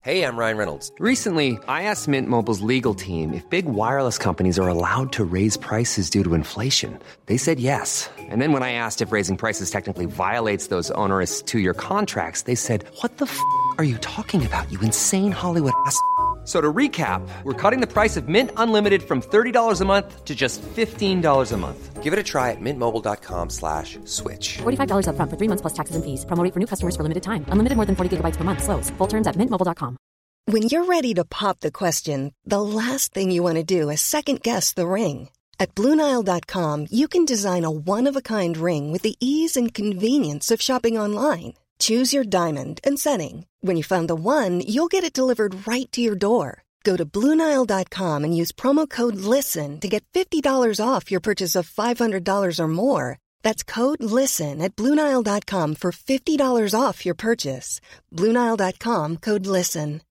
Hey, I'm Ryan Reynolds. Recently, I asked Mint Mobile's legal team if big wireless companies are allowed to raise prices due to inflation. They said yes. And then when I asked if raising prices technically violates those onerous two-year contracts, they said, "What the f*** are you talking about, you insane Hollywood ass?" So to recap, we're cutting the price of Mint Unlimited from $30 a month to just $15 a month. Give it a try at mintmobile.com/switch. $45 up front for 3 months plus taxes and fees. Promo rate for new customers for limited time. Unlimited more than 40 gigabytes per month. Slows full terms at mintmobile.com. When you're ready to pop the question, the last thing you want to do is second-guess the ring. At BlueNile.com, you can design a one-of-a-kind ring with the ease and convenience of shopping online. Choose your diamond and setting. When you find the one, you'll get it delivered right to your door. Go to BlueNile.com and use promo code LISTEN to get $50 off your purchase of $500 or more. That's code LISTEN at BlueNile.com for $50 off your purchase. BlueNile.com, code LISTEN.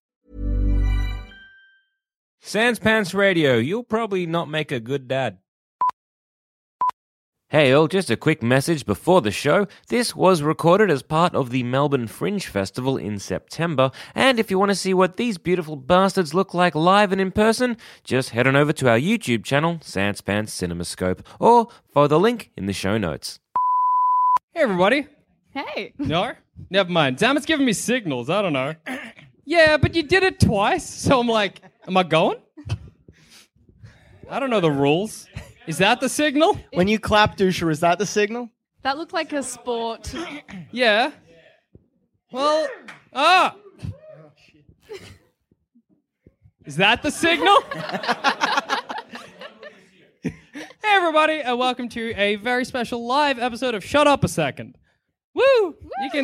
Sans Pants Radio, you'll probably not make a good dad. Hey all, just a quick message before the show. This was recorded as part of the Melbourne Fringe Festival in September, and if you want to see what these beautiful bastards look like live and in person, just head on over to our YouTube channel, Sans Pants Cinemascope, or follow the link in the show notes. Hey everybody. Hey. No? Never mind. Damit's giving me signals. I don't know. Yeah, but you did it twice, so I'm like, am I going? I don't know the rules. Is that the signal? When you clap, Dusha, is that the signal? That looked like a sport. Yeah. Well, Is that the signal? Hey everybody, and welcome to a very special live episode of Shut Up a Second. Woo!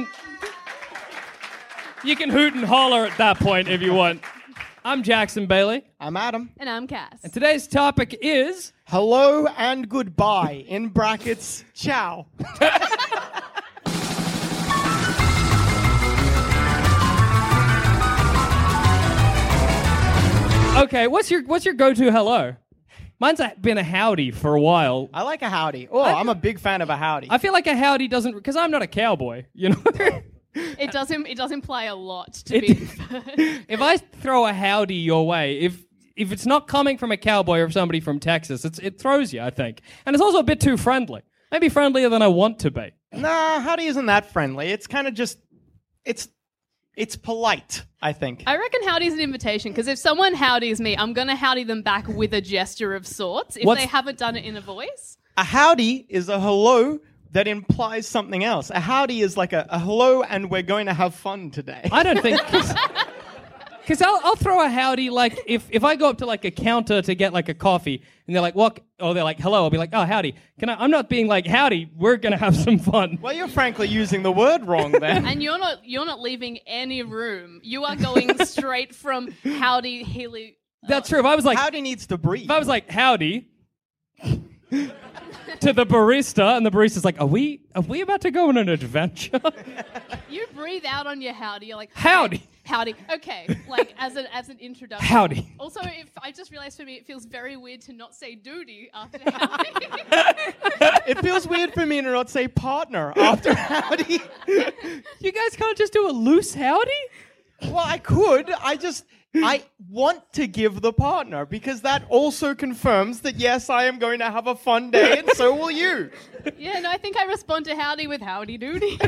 You can hoot and holler at that point if you want. I'm Jackson Bailey. I'm Adam. And I'm Cass. And today's topic is... hello and goodbye, in brackets, ciao. Okay, what's your go-to hello? Mine's been a howdy for a while. I like a howdy. Oh, I'm a big fan of a howdy. I feel like a howdy doesn't... because I'm not a cowboy, you know? It does imply a lot to be inferred. If I throw a howdy your way, if it's not coming from a cowboy or somebody from Texas, it throws you, I think. And it's also a bit too friendly. Maybe friendlier than I want to be. Nah, howdy isn't that friendly. It's kind of just... It's polite, I think. I reckon howdy's an invitation, because if someone howdies me, I'm going to howdy them back with a gesture of sorts, if they haven't done it in a voice. A howdy is a hello that implies something else. A howdy is like a hello and we're going to have fun today. I don't think... because I'll throw a howdy, like, if I go up to, like, a counter to get, like, a coffee, and they're like, what? Or they're like, hello. I'll be like, oh, howdy. I'm not being like, howdy, we're going to have some fun. Well, you're frankly using the word wrong then. And you're not leaving any room. You are going straight from howdy, hilly... That's true. If I was like... howdy needs to breathe. If I was like, howdy... to the barista, and the barista's like, are we about to go on an adventure? You breathe out on your howdy. You're like, howdy. Howdy. Okay, like as an introduction. Howdy. Also, if I just realized for me, it feels very weird to not say duty after howdy. It feels weird for me to not say partner after howdy. You guys can't just do a loose howdy? Well, I could. I want to give the partner because that also confirms that, yes, I am going to have a fun day and so will you. Yeah, no, I think I respond to howdy with howdy doody.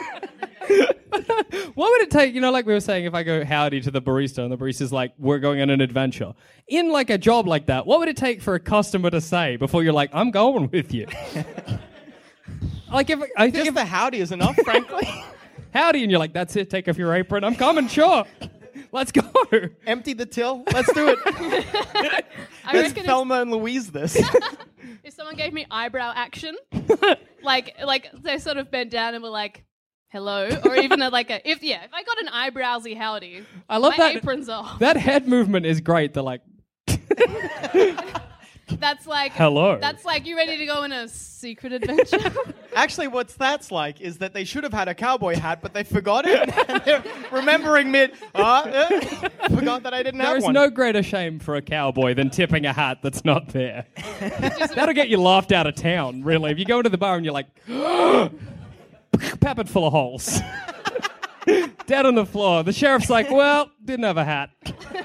What would it take, like we were saying, if I go howdy to the barista and the barista's like, we're going on an adventure. In like a job like that, what would it take for a customer to say before you're like, I'm going with you? Like if the howdy is enough, frankly. Howdy, and you're like, that's it, take off your apron, I'm coming, sure. Let's go. Empty the till. Let's do it. Let's Thelma and Louise this. If someone gave me eyebrow action, like they sort of bent down and were like, hello, or even if I got an eyebrowsy howdy, I love my that apron's off. That head movement is great. They're like, that's like, hello. That's like, you ready to go on a secret adventure? Actually, what's that's like is that they should have had a cowboy hat, but they forgot it. And they're remembering forgot that I didn't have one. There is no greater shame for a cowboy than tipping a hat that's not there. That'll get you laughed out of town, really. If you go into the bar and you're like, peppered full of holes. Dead on the floor. The sheriff's like, well, didn't have a hat.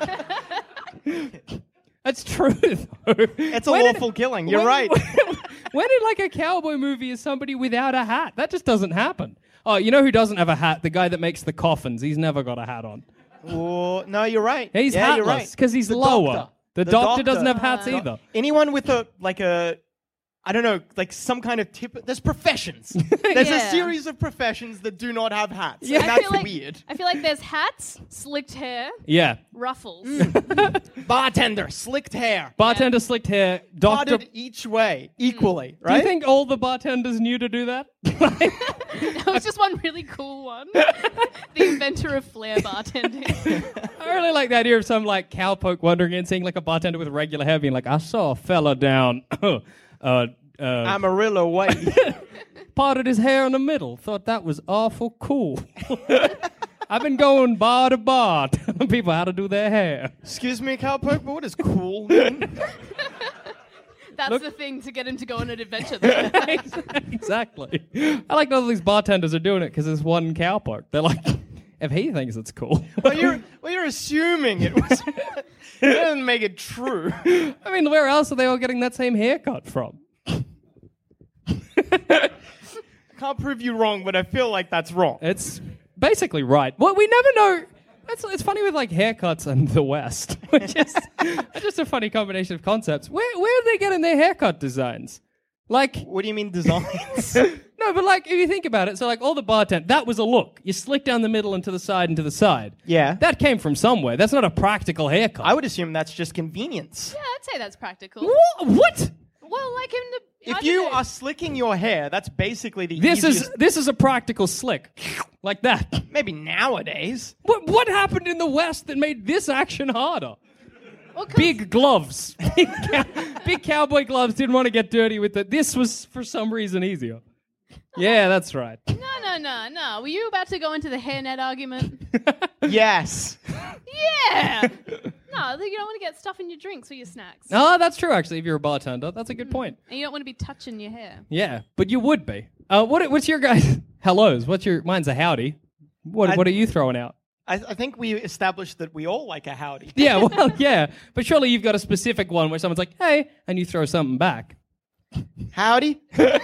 That's true, though. It's a lawful killing. You're right. When in like a cowboy movie is somebody without a hat? That just doesn't happen. Oh, you know who doesn't have a hat? The guy that makes the coffins. He's never got a hat on. Oh, no, you're right. He's yeah, you're hatless right. because he's The lower. doctor. The doctor doesn't have hats either. Anyone with I don't know, like some kind of tip. There's professions. There's a Yeah. series of professions that do not have hats. Yeah. And I that's feel like, weird. I feel like there's hats, slicked hair, Yeah. ruffles. Bartender, slicked hair. Bartender, slicked hair. Doctor. Parted each way, equally, Do you right? think all the bartenders knew to do that? There was just one really cool one. The inventor of flair bartending. I really like the idea of some like cowpoke wandering in, seeing like a bartender with regular hair, being like, I saw a fella down. Amarillo way. Parted his hair in the middle. Thought that was awful cool. I've been going bar to bar telling people how to do their hair. Excuse me, cowpoke, but what is cool mean? That's the thing to get him to go on an adventure. There. Exactly. I like that all these bartenders are doing it because there's one cowpoke. They're like, if he thinks it's cool. Well, you're assuming it was. It doesn't make it true. I mean, where else are they all getting that same haircut from? Can't prove you wrong, but I feel like that's wrong. It's basically right. Well, we never know. It's funny with like haircuts and the West, which is just a funny combination of concepts. Where are they getting their haircut designs? Like, What do you mean designs? no, but like if you think about it, so like all the bartend, that was a look. You slick down the middle and to the side and to the side. Yeah. That came from somewhere. That's not a practical haircut. I would assume that's just convenience. Yeah, I'd say that's practical. What? Well, like in the. I If don't you know. are slicking your hair, that's basically the This easiest. is a practical slick. Like that. Maybe nowadays. What happened in the West that made this action harder? Well, 'cause- Big gloves. Big cowboy gloves didn't want to get dirty with it. This was, for some reason, easier. Yeah, that's right. No. Were you about to go into the hairnet argument? Yes. Yeah. No, you don't want to get stuff in your drinks or your snacks. Oh, that's true, actually, if you're a bartender. That's a good point. And you don't want to be touching your hair. Yeah, but you would be. What's your guys' hellos? Mine's a howdy. What are you throwing out? I think we established that we all like a howdy. Yeah, well, yeah. But surely you've got a specific one where someone's like, hey, and you throw something back. Howdy?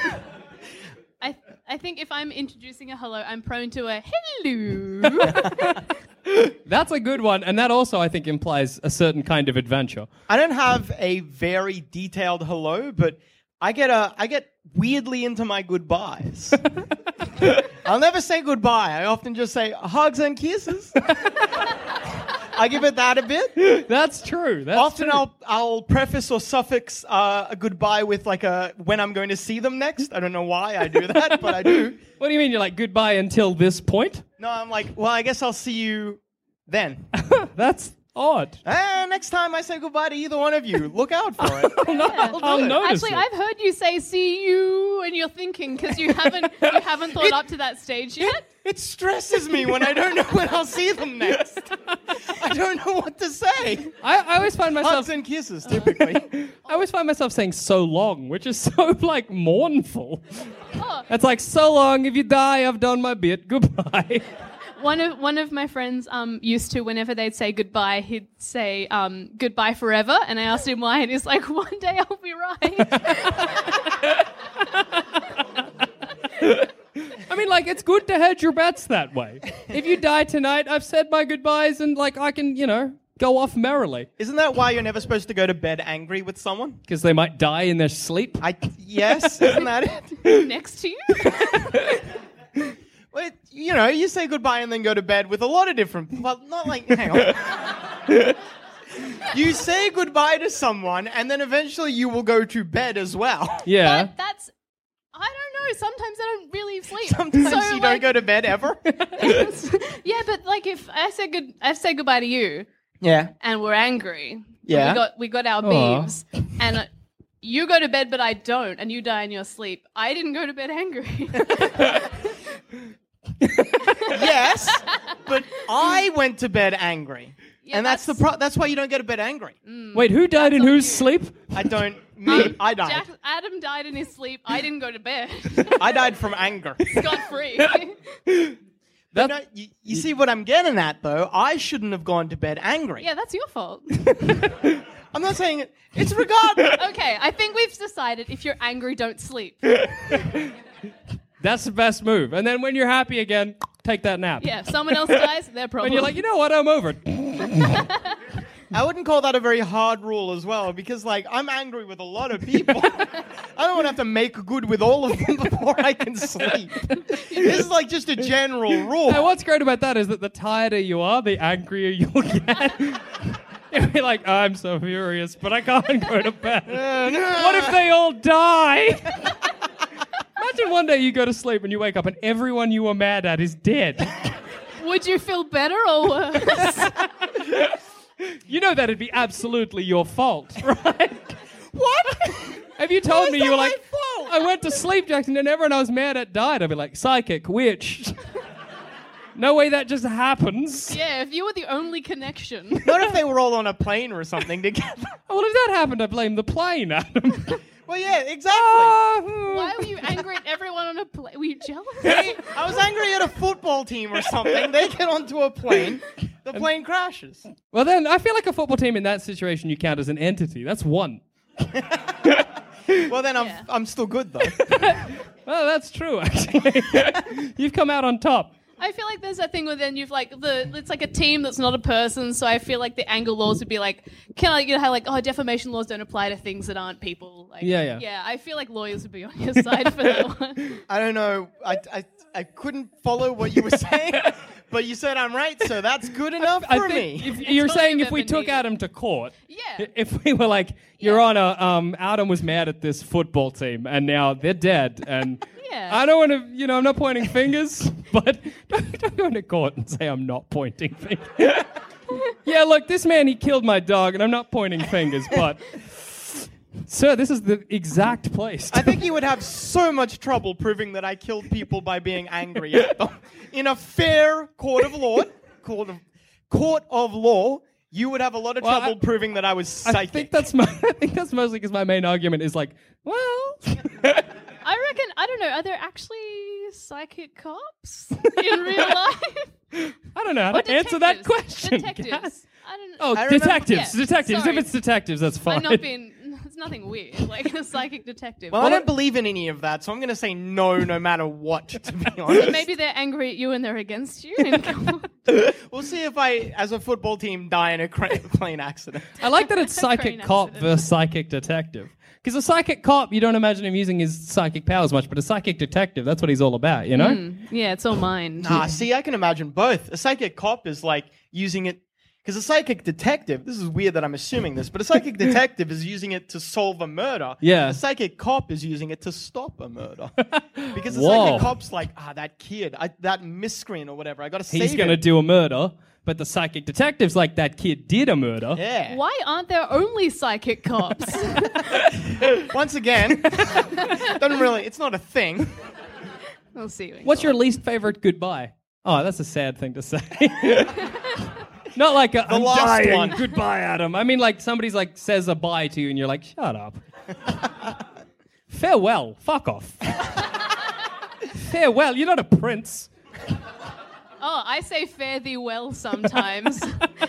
I think if I'm introducing a hello, I'm prone to a hello. That's a good one, and that also, I think, implies a certain kind of adventure. I don't have a very detailed hello, but I get weirdly into my goodbyes. I'll never say goodbye. I often just say hugs and kisses. I give it that a bit. That's true. That's Often true. I'll preface or suffix a goodbye with like a when I'm going to see them next. I don't know why I do that, but I do. What do you mean? You're like, goodbye until this point? No, I'm like, well, I guess I'll see you then. That's odd. Next time I say goodbye to either one of you, look out for it. I'll notice Actually, it. I've heard you say "see you" and you're thinking because you haven't thought up to that stage yet. It stresses me when I don't know when I'll see them next. I don't know what to say. I always find myself Hugs and kisses, typically. I always find myself saying so long, which is so like mournful. Oh. It's like so long, if you die, I've done my bit. Goodbye. One of my friends used to, whenever they'd say goodbye, he'd say goodbye forever, and I asked him why, and he's like, one day I'll be right. I mean, like, it's good to hedge your bets that way. If you die tonight, I've said my goodbyes, and like I can, go off merrily. Isn't that why you're never supposed to go to bed angry with someone? Because they might die in their sleep. Yes, isn't that it? Next to you. Well, you say goodbye and then go to bed with a lot of different... Well, not like... Hang on. You say goodbye to someone and then eventually you will go to bed as well. Yeah. But that's, I don't know, sometimes I don't really sleep. Sometimes So, you don't go to bed ever. Yeah, but like if I say goodbye to you Yeah. and we're angry, Yeah. we got our Aw. beeves, and you go to bed but I don't, and you die in your sleep. I didn't go to bed angry. Yes, but I went to bed angry. Yeah, And that's why you don't go to bed angry. Wait, who died in whose sleep? I don't... Me, I died. Adam died in his sleep. I didn't go to bed. I died from anger. Scot free. But no, you see what I'm getting at, though? I shouldn't have gone to bed angry. Yeah, that's your fault. I'm not saying it. It's regardless. Okay, I think we've decided if you're angry, don't sleep. That's the best move. And then when you're happy again, take that nap. Yeah, if someone else dies, their problem. And you're like, you know what? I'm over it. I wouldn't call that a very hard rule as well, because, like, I'm angry with a lot of people. I don't want to have to make good with all of them before I can sleep. This is, like, just a general rule. And what's great about that is that the tireder you are, the angrier you'll get. You'll be like, I'm so furious, but I can't go to bed. What if they all die? Imagine one day you go to sleep and you wake up and everyone you were mad at is dead. Would you feel better or worse? You know that'd be absolutely your fault, right? What? Have you told me you were like, I went to sleep, Jackson, and everyone I was mad at died? I'd be like, psychic, witch. No way that just happens. Yeah, if you were the only connection. Not if they were all on a plane or something together. Well, if that happened, I blame the plane, Adam. Well, yeah, exactly. Why were you angry at everyone on a plane? Were you jealous? I was angry at a football team or something. They get onto a plane. The plane crashes. Well, then, I feel like a football team in that situation, you count as an entity. That's one. Well, then I'm still good, though. Well, that's true, actually. You've come out on top. I feel like there's that thing where then you've like it's like a team that's not a person, so I feel like the anger laws would be like, how like, oh, defamation laws don't apply to things that aren't people. Like, Yeah. Yeah, I feel like lawyers would be on your side for that one. I don't know. I couldn't follow what you were saying, but you said I'm right, so that's good enough for me. If you're totally saying if we never took needed. Adam to court, Yeah. if we were like, Your Honor, Adam was mad at this football team and now they're dead, and Yeah. I don't want to, I'm not pointing fingers, but don't go into court and say I'm not pointing fingers. Yeah, look, this man, he killed my dog, and I'm not pointing fingers, but sir, this is the exact place. I think you would have so much trouble proving that I killed people by being angry at them. In a fair court of law, you would have a lot of trouble proving that I was psychic. I think that's mostly because my main argument is like, well, I reckon, I don't know, are there actually psychic cops in real life? I don't know how Or to answer that detectives. question. Detectives. Yes. I don't know. Oh, I remember- detectives. Yeah, Detectives. sorry. If it's detectives, that's fine. I've not been, it's nothing weird, like a psychic detective. Well, I don't believe in any of that, so I'm going to say no matter what, to be honest. Maybe they're angry at you and they're against you. In court. We'll see if I, as a football team, die in a plane accident. I like that it's psychic Crane cop accident. versus psychic detective. Because a psychic cop, you don't imagine him using his psychic powers much, but a psychic detective, that's what he's all about, you know? Yeah, it's all mine. See, I can imagine both. A psychic cop is like using it, because a psychic detective, this is weird that I'm assuming this, but a psychic detective is using it to solve a murder. Yeah. A psychic cop is using it to stop a murder. Because the Whoa. psychic cop's like, that kid, that miscreant or whatever, I got to save him. He's going to do a murder, but the psychic detective's like, that kid did a murder. Yeah. Why aren't there only psychic cops? Once again, it's not a thing. We'll see. What's your least favorite goodbye? Oh, that's a sad thing to say. Not like a I'm last dying. one. Goodbye, Adam. I mean, like somebody's like says a bye to you, and you're like, shut up. Farewell. Fuck off. Farewell. You're not a prince. Oh, I say fare thee well sometimes.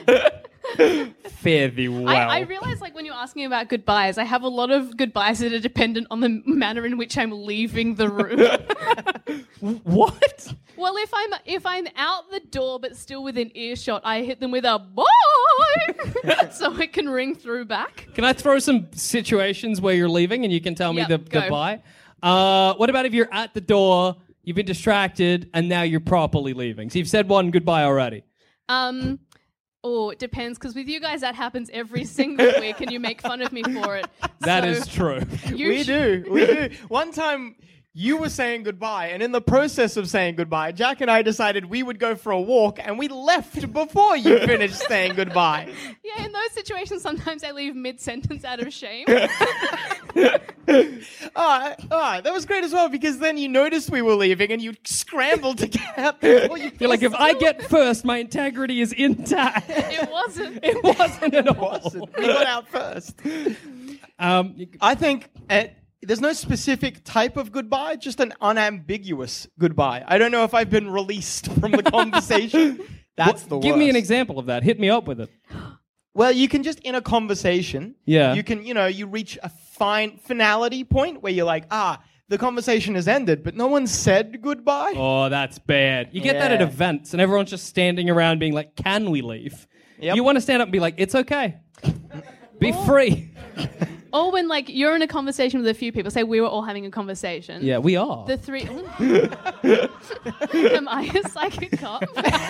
Fare thee well. I realize, like, when you're asking about goodbyes, I have a lot of goodbyes that are dependent on the manner in which I'm leaving the room. What? Well, if I'm out the door but still within earshot, I hit them with a bye, so it can ring through back. Can I throw some situations where you're leaving and you can tell me Yep, the go. goodbye? What about if you're at the door, you've been distracted, and now you're properly leaving? So you've said one goodbye already. Oh, it depends, because with you guys that happens every single week, and you make fun of me for it. That So is true. We do. One time, you were saying goodbye, and in the process of saying goodbye, Jack and I decided we would go for a walk, and we left before you finished saying goodbye. Yeah, in those situations, sometimes I leave mid-sentence out of shame. That was great as well, because then you noticed we were leaving, and you scrambled to get out before you You're like, if I get first, my integrity is intact. It wasn't. It wasn't at all. wasn't. We got out first. Um, I think there's no specific type of goodbye, just an unambiguous goodbye. I don't know if I've been released from the conversation. That's the worst. Give me an example of that. Hit me up with it. Well, you can just, in a conversation, Yeah. you can, you reach a fine finality point where you're like, the conversation has ended, but no one said goodbye. Oh, that's bad. You get that at Yeah. events, and everyone's just standing around being like, can we leave? Yep. You want to stand up and be like, it's okay. Be free. Or when like you're in a conversation with a few people, say we were all having a conversation. Yeah, we are. The three. Am I a psychic cop?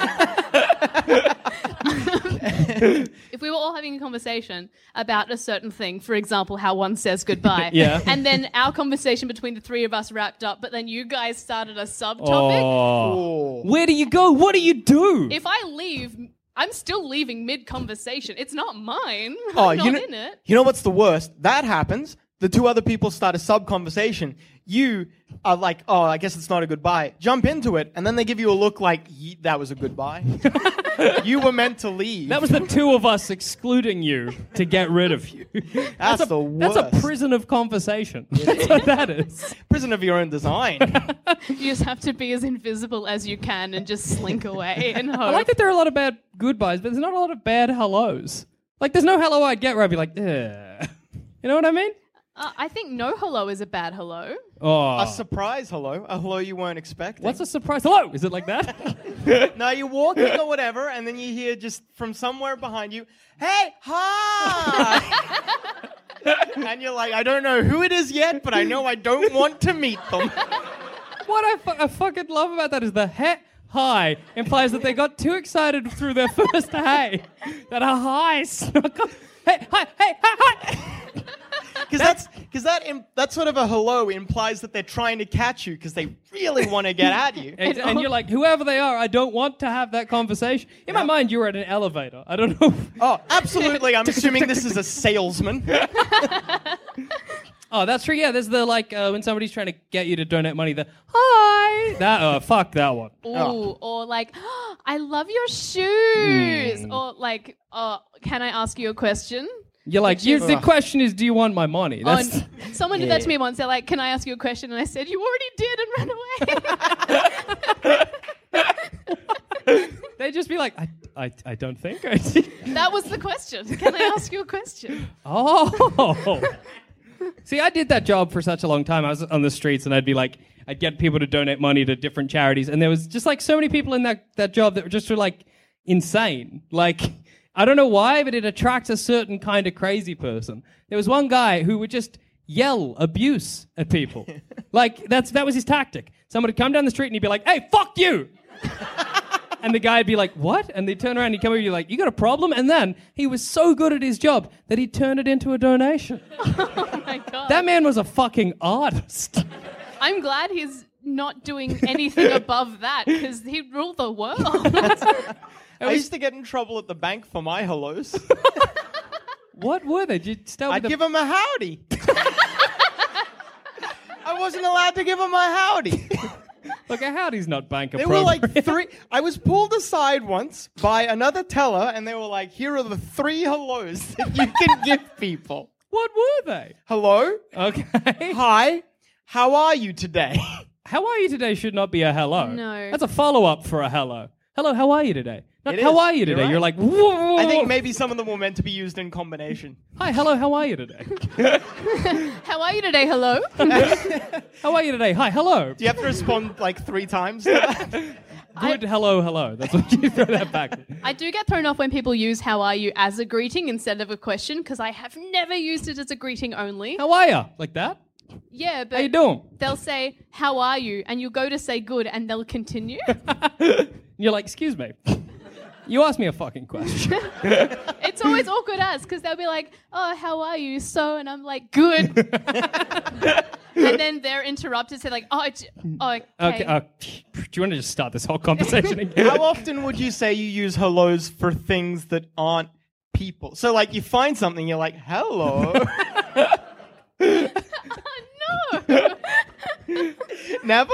If we were all having a conversation about a certain thing, for example, how one says goodbye, Yeah. and then our conversation between the three of us wrapped up, but then you guys started a subtopic. Oh. Where do you go? What do you do? If I leave, I'm still leaving mid-conversation. It's not mine. Oh, I'm not in it. You know what's the worst? That happens. The two other people start a sub-conversation. You are like, oh, I guess it's not a goodbye. Jump into it, and then they give you a look like, that was a goodbye. You were meant to leave. That was the two of us excluding you to get rid of you. That's the worst. That's a prison of conversation. That's what that is. Prison of your own design. You just have to be as invisible as you can and just slink away and hope. I like that there are a lot of bad goodbyes, but there's not a lot of bad hellos. Like, there's no hello I'd get where I'd be like, ugh. You know what I mean? I think no hello is a bad hello. Oh. A surprise hello. A hello you weren't expecting. What's a surprise? Hello! Is it like that? No, you're walking or whatever, and then you hear just from somewhere behind you, hey, hi! And you're like, I don't know who it is yet, but I know I don't want to meet them. What I fucking love about that is the hi implies that they got too excited through their first hey that a hi snuck up. Hey, hi. Because that sort of a hello implies that they're trying to catch you because they really want to get at you. And you're like, whoever they are, I don't want to have that conversation. In my mind, you were at an elevator. I don't know. Oh, absolutely. I'm assuming this is a salesman. Oh, that's true. Yeah, there's the when somebody's trying to get you to donate money, the hi. Fuck that one. Ooh, or like, I love your shoes. Or like, can I ask you a question? You're like, the question is, do you want my money? That's Someone did that to me once. They're like, can I ask you a question? And I said, you already did and ran away. They'd just be like, I don't think. That was the question. Can I ask you a question? Oh. See, I did that job for such a long time. I was on the streets and I'd get people to donate money to different charities. And there was just like so many people in that job that were just like insane. Like, I don't know why, but it attracts a certain kind of crazy person. There was one guy who would just yell abuse at people. Like, that was his tactic. Someone would come down the street and he'd be like, hey, fuck you! And the guy would be like, what? And they'd turn around and he'd come over and be like, you got a problem? And then he was so good at his job that he'd turn it into a donation. Oh my God. That man was a fucking artist. I'm glad he's not doing anything above that because he'd rule the world. I used to get in trouble at the bank for my hellos. What were they? Did you start I'd with give him a howdy. I wasn't allowed to give him a howdy. Look, a howdy's not bank There appropriate. were like 3. I was pulled aside once by another teller, and they were like, here are the 3 hellos that you can give people. What were they? Hello? Okay. Hi. How are you today? How are you today should not be a hello. No. That's a follow-up for a hello. Hello, how are you today? Not It how is. are you today? You're right. You're like, whoa. I think maybe some of them were meant to be used in combination. Hi, hello, how are you today? How are you today? Hello? How are you today? Hi, hello. Do you have to respond like 3 times to that? Good, hello. That's what you throw that back. I do get thrown off when people use how are you as a greeting instead of a question because I have never used it as a greeting only. How are you? Like that? Yeah, but How you doing? they'll say, how are you? And you'll go to say good and they'll continue. You're like, excuse me. You asked me a fucking question. It's always awkward as because they'll be like, oh, how are you? So, and I'm like, good. And then they're interrupted. So like, okay. Okay. Do you want to just start this whole conversation again? How often would you say you use hellos for things that aren't people? So like you find something, you're like, hello. No. Never?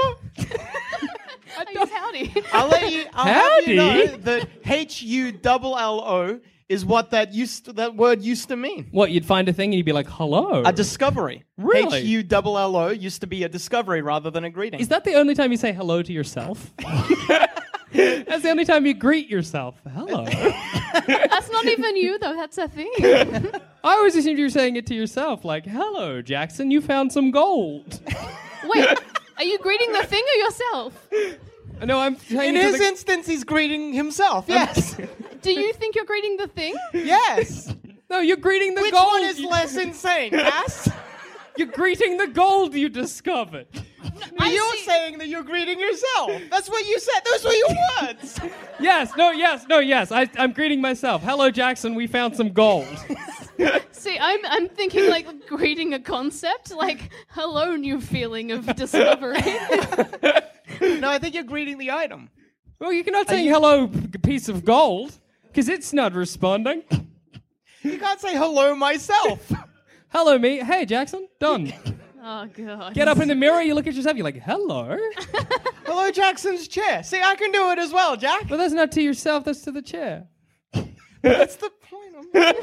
I use howdy. I'll have you know that HULLO is what that word used to mean. What, you'd find a thing and you'd be like, hello? A discovery. Really? H-U-L-L-O used to be a discovery rather than a greeting. Is that the only time you say hello to yourself? That's the only time you greet yourself. Hello. That's not even you, though. That's a thing. I always assumed you were saying it to yourself, like, hello, Jackson, you found some gold. Wait, are you greeting the thing or yourself? No, I'm saying In his instance, he's greeting himself. Yes. Do you think you're greeting the thing? Yes. No, you're greeting the Which gold. one is less insane, Cass? You're greeting the gold you discovered. You're saying that you're greeting yourself. That's what you said. Those were your words. Yes. I'm greeting myself. Hello, Jackson, we found some gold. See, I'm thinking like greeting a concept, like, hello, new feeling of discovery. No, I think you're greeting the item. Well, you cannot say hello, piece of gold, because it's not responding. You can't say hello myself. Hello, me. Hey, Jackson. Done. Oh, God. Get up in the mirror, you look at yourself, you're like, hello. Hello, Jackson's chair. See, I can do it as well, Jack. But that's not to yourself, that's to the chair. That's the point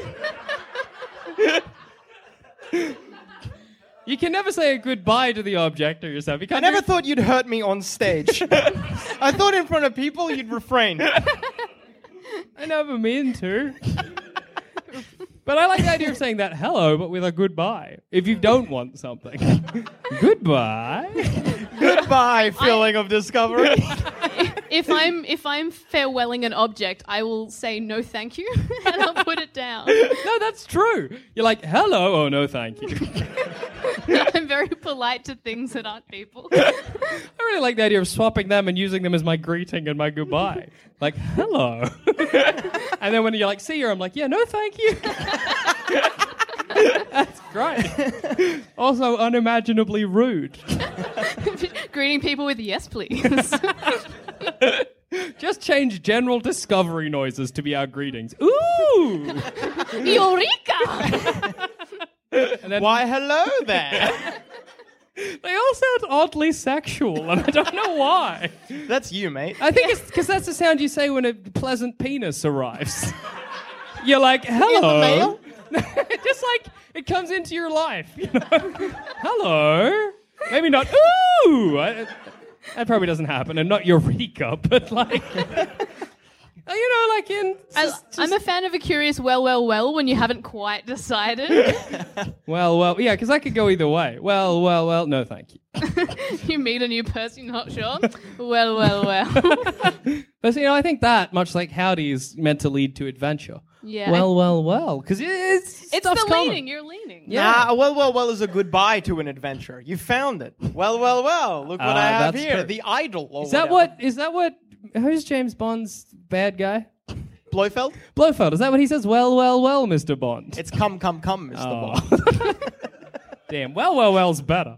of You can never say a goodbye to the object or yourself. You I can't never thought you'd hurt me on stage. I thought in front of people you'd refrain. I never mean to. But I like the idea of saying that hello, but with a goodbye. If you don't want something. Goodbye. Goodbye, feeling of discovery. If I'm farewelling an object, I will say no thank you and I'll put it down. No, that's true. You're like, hello, oh no, thank you. I'm very polite to things that aren't people. I really like the idea of swapping them and using them as my greeting and my goodbye. Like, hello. And then when you're like, see you, I'm like, yeah, no, thank you. That's great. Also unimaginably rude. Greeting people with yes, please. Just change general discovery noises to be our greetings. Ooh! Eureka! And then Why, hello there. they all sound oddly sexual, and I don't know why. That's you, mate. I think it's because that's the sound you say when a pleasant penis arrives. You're like, hello. mail? Just like it comes into your life. You know? Hello. Maybe not, ooh. That probably doesn't happen, and not eureka, but like... You know, like in... I'm a fan of a curious well when you haven't quite decided. Well, yeah, because I could go either way. Well, no thank you. You meet a new person, you're not sure. Well. But, you know, I think that, much like howdy, is meant to lead to adventure. Yeah. Well, because it's It's stuff's the common. leaning, you're leaning. Yeah. Nah, well is a goodbye to an adventure. You found it. Well. Look what I have that's here. true. The idol. Or Is that whatever. who's James Bond's bad guy? Blofeld? Blofeld, is that what he says? Well, Mr. Bond. It's come, Mr. Oh. Bond. Damn, well's better.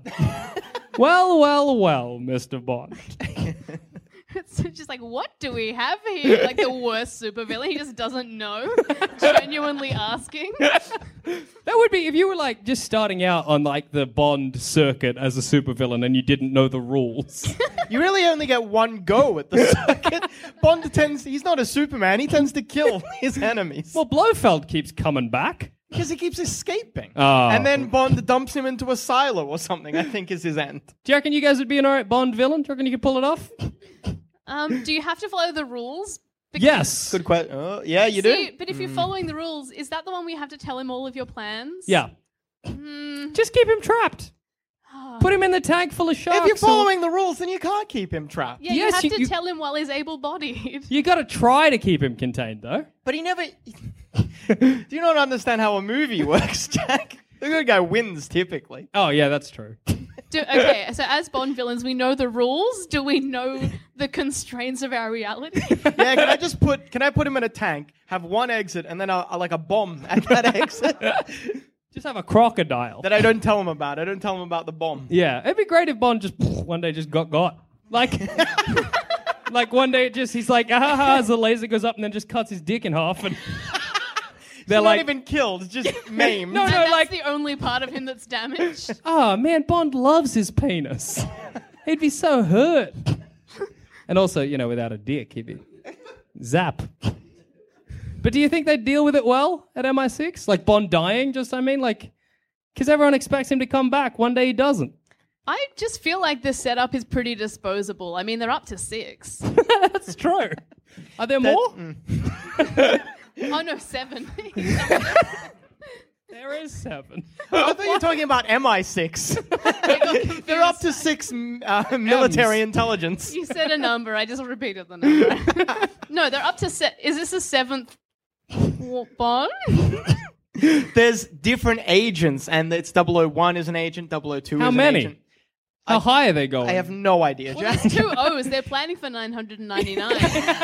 well, Mr. Bond. It's just like, what do we have here? Like the worst supervillain. He just doesn't know. Genuinely asking. That would be if you were like just starting out on like the Bond circuit as a supervillain and you didn't know the rules. You really only get one go at the circuit. Bond he's not a Superman, he tends to kill his enemies. Well, Blofeld keeps coming back. Because he keeps escaping. Oh. And then Bond dumps him into a silo or something, I think is his end. Do you reckon you guys would be an alright Bond villain? Do you reckon you could pull it off? Do you have to follow the rules? Yes. Good question. Oh, yeah, you See, do. but if you're following the rules, is that the one where you have to tell him all of your plans? Yeah. Just keep him trapped. Put him in the tank full of sharks. If you're following the rules, then you can't keep him trapped. Yeah, Yes, you have to you- tell him while he's able-bodied. You got to try to keep him contained, though. But he never... Do you not understand how a movie works, Jack? The good guy wins, typically. Oh, yeah, that's true. Okay, so as Bond villains, we know the rules. Do we know the constraints of our reality? Yeah, can I put him in a tank, have one exit, and then like a bomb at that exit Just have a crocodile. that I don't tell him about? I don't tell him about the bomb. Yeah, it'd be great if Bond just one day just got. Like, like one day he's like, as the laser goes up and then just cuts his dick in half and they're He's like, not even killed, just maimed. No, And that's like- the only part of him that's damaged. oh man, Bond loves his penis. He'd be so hurt. And also, you know, without a dick, he'd be zap. But do you think they deal with it well at MI6? Like Bond dying, because everyone expects him to come back. One day he doesn't. I just feel like the setup is pretty disposable. I mean, they're up to 6. That's true. Are there more? Oh, no, 7. There is 7. I thought you were talking about MI6. They're up to 6 military intelligence. You said a number. I just repeated the number. No, they're up to... Is this a 7th Bond? There's different agents, and it's 001 is an agent, 002 How is many? an agent. How high are they going? I have no idea, Well, Jack. there's 2 O's. They're planning for 999.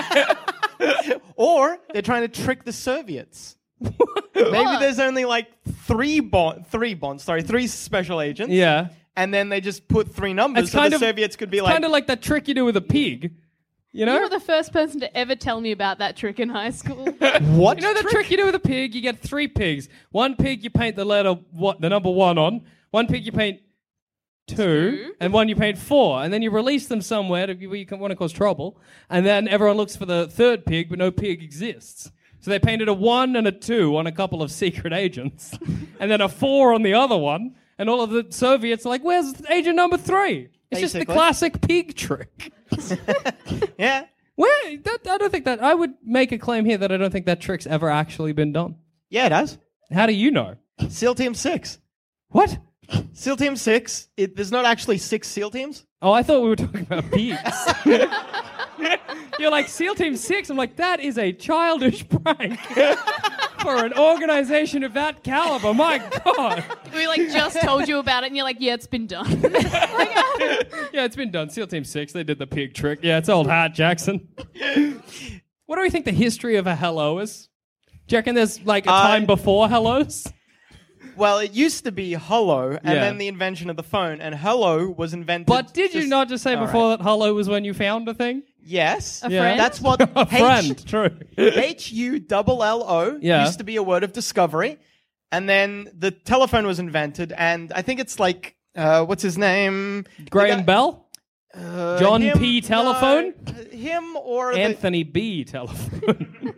Or they're trying to trick the Soviets. Maybe there's only like 3 special agents. Yeah. And then they just put 3 numbers It's so kind the of- Soviets could be like... Kind of like that trick you do with a pig. You know? You were the first person to ever tell me about that trick in high school. What? You know the trick you do with a pig? You get 3 pigs. One pig you paint the number 1 on. One pig you paint 2. And one you paint 4. And then you release them somewhere where you want to cause trouble. And then everyone looks for the 3rd pig, but no pig exists. So they painted a 1 and a 2 on a couple of secret agents. And then a 4 on the other one. And all of the Soviets are like, where's agent number 3? It's just the Basically. classic pig trick. Yeah. I don't think that... I would make a claim here that I don't think that trick's ever actually been done. Yeah, it does. How do you know? SEAL Team 6. What? SEAL Team 6, there's not actually 6 SEAL teams. Oh, I thought we were talking about pigs. You're like, SEAL Team 6? I'm like, that is a childish prank for an organization of that caliber. My God. We just told you about it, and you're like, yeah, it's been done. Yeah, it's been done. SEAL Team 6, they did the pig trick. Yeah, it's old hat, Jackson. What do we think the history of a hello is? Do you reckon there's a time before hellos? Well, it used to be hello, and Yeah. then the invention of the phone, and hello was invented... But did you not just say All before right. that hello was when you found a thing? Yes. A friend? That's what A friend, true. H-U-L-L-O Yeah. used to be a word of discovery. And then the telephone was invented, and I think it's what's his name? Graham Bell? John him- P. Telephone? no, him or Anthony B. Telephone.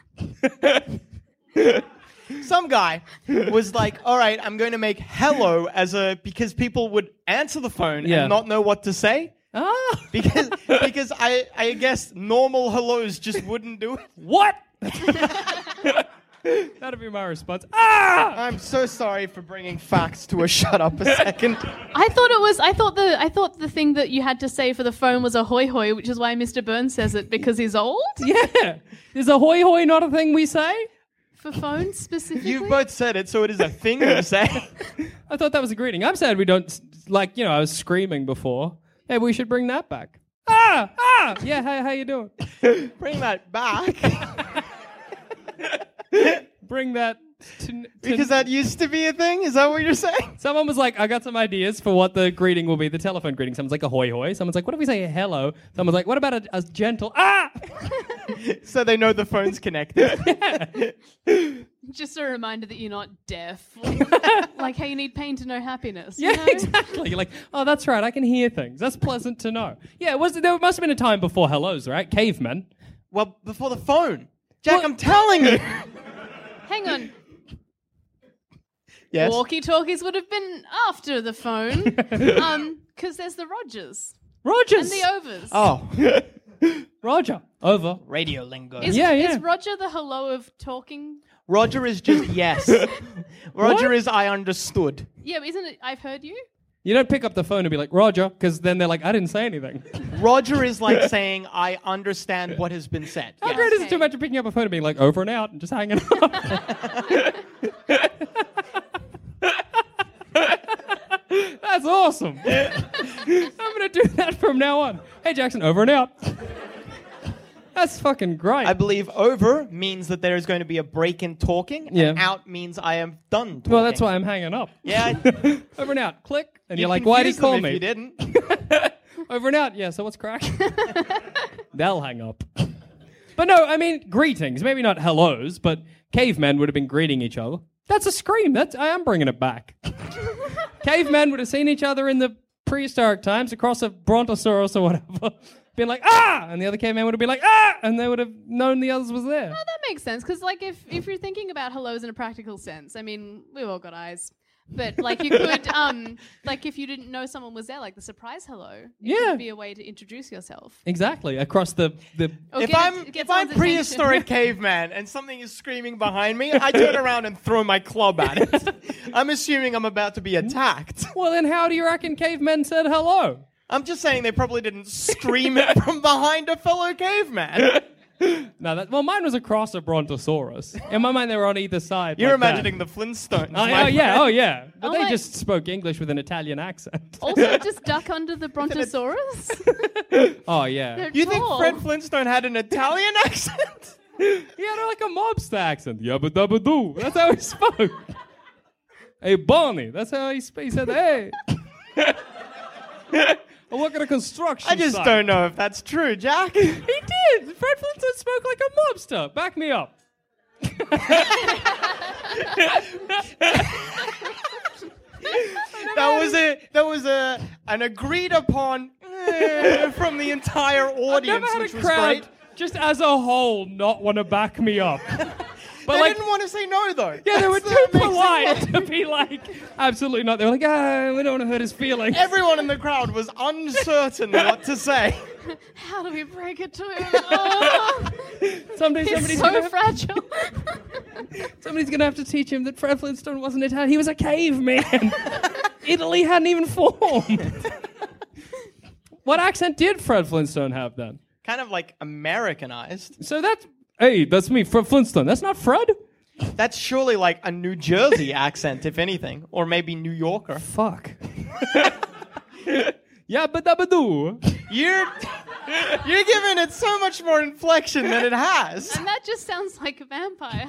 some guy was like, all right, I'm going to make hello because people would answer the phone Yeah. and not know what to say. Ah. Because I guess normal hellos just wouldn't do it. What? That'd be my response. Ah! I'm so sorry for bringing facts to a shut up a second. I thought the thing that you had to say for the phone was a hoy hoy, which is why Mr. Burns says it because he's old. Yeah. Is a hoy hoy not a thing we say? For phones specifically. You both said it, so it is a thing you say. I thought that was a greeting. I'm sad we don't, I was screaming before. Maybe we should bring that back. Ah! Ah! Yeah, how you doing? Bring that back. Bring that to... Because that used to be a thing? Is that what you're saying? Someone was like, I got some ideas for what the greeting will be, the telephone greeting. Someone's like a hoy hoy. Someone's like, what if we say hello? Someone's like, what about a gentle... Ah! So they know the phone's connected. Just a reminder that you're not deaf. Like how you need pain to know happiness. Yeah, you know? exactly. You're like, oh, that's right. I can hear things. That's pleasant to know. Yeah, there must have been a time before hellos, right? Cavemen. Well, before the phone. Jack, What? I'm telling you. Hang on. Yes. Walkie-talkies would have been after the phone. Because there's the Rogers Rogers. and the Overs. Oh. Roger. Over. Radio lingo. Is, Yeah, yeah. is Roger the hello of talking? Roger is just yes. Roger What? is I understood. Yeah, but isn't it I've heard you? You don't pick up the phone and be like, Roger, because then they're like, I didn't say anything. Roger is like saying I understand what has been said. How Yes. great is it Okay. to imagine picking up a phone and being like, over and out, and just hanging up? That's awesome. I'm going to do that from now on. Hey, Jackson, over and out. That's fucking great. I believe over means that there is going to be a break in talking, and Yeah. out means I am done talking. Well, that's why I'm hanging up. Yeah. Over and out. Click. And You you're like, why did he confused them call if me? You didn't. Over and out. Yeah, so what's crack? They'll hang up. But no, I mean, greetings. Maybe not hellos, but cavemen would have been greeting each other. That's a scream. I am bringing it back. Cavemen would have seen each other in the prehistoric times across a brontosaurus or whatever. been like, ah! And the other caveman would have been like, ah! And they would have known the others was there. No, that makes sense. Because, like, if you're thinking about hellos in a practical sense, I mean, we've all got eyes. But, like, you could, like, if you didn't know someone was there, like the surprise hello, it could be a way to introduce yourself. Exactly. Across the Or If get I'm someone's prehistoric attention. caveman and something is screaming behind me, I turn around and throw my club at it. I'm assuming I'm about to be attacked. Well, then how do you reckon cavemen said hello? I'm just saying they probably didn't scream it from behind a fellow caveman. No, well, mine was across a brontosaurus. In my mind, they were on either side. You're like that. imagining the Flintstones. Oh, my yeah, friend. oh, yeah. But Oh they my- just spoke English with an Italian accent. Also, just duck under the brontosaurus. Oh, yeah. They're You think tall. Fred Flintstone had an Italian accent? He had like a mobster accent. Yabba dabba doo. That's how he spoke. Hey, Barney. That's how he spoke. He said, hey. I work at a construction I just site. don't know if that's true, Jack. He did. Fred Flintstone spoke like a mobster. Back me up. That was an agreed upon from the entire I've audience, never had which a was crowd great. just as a whole not want to back me up. But They like, didn't want to say no, though. yeah, they were That's too what makes it polite work. to be like, absolutely not. They were like, ah, we don't want to hurt his feelings. Everyone in the crowd was uncertain what to say. How do we break it to him? Oh, Someday he's somebody's so gonna fragile. Somebody's gonna have to teach him that Fred Flintstone wasn't Italian. He was a caveman. Italy hadn't even formed. What accent did Fred Flintstone have then? Kind of like Americanized. So that's me, Fred Flintstone. That's not Fred? That's surely like a New Jersey accent, if anything. Or maybe New Yorker. Fuck. Yabba dabba doo. You're giving it so much more inflection than it has. And that just sounds like a vampire.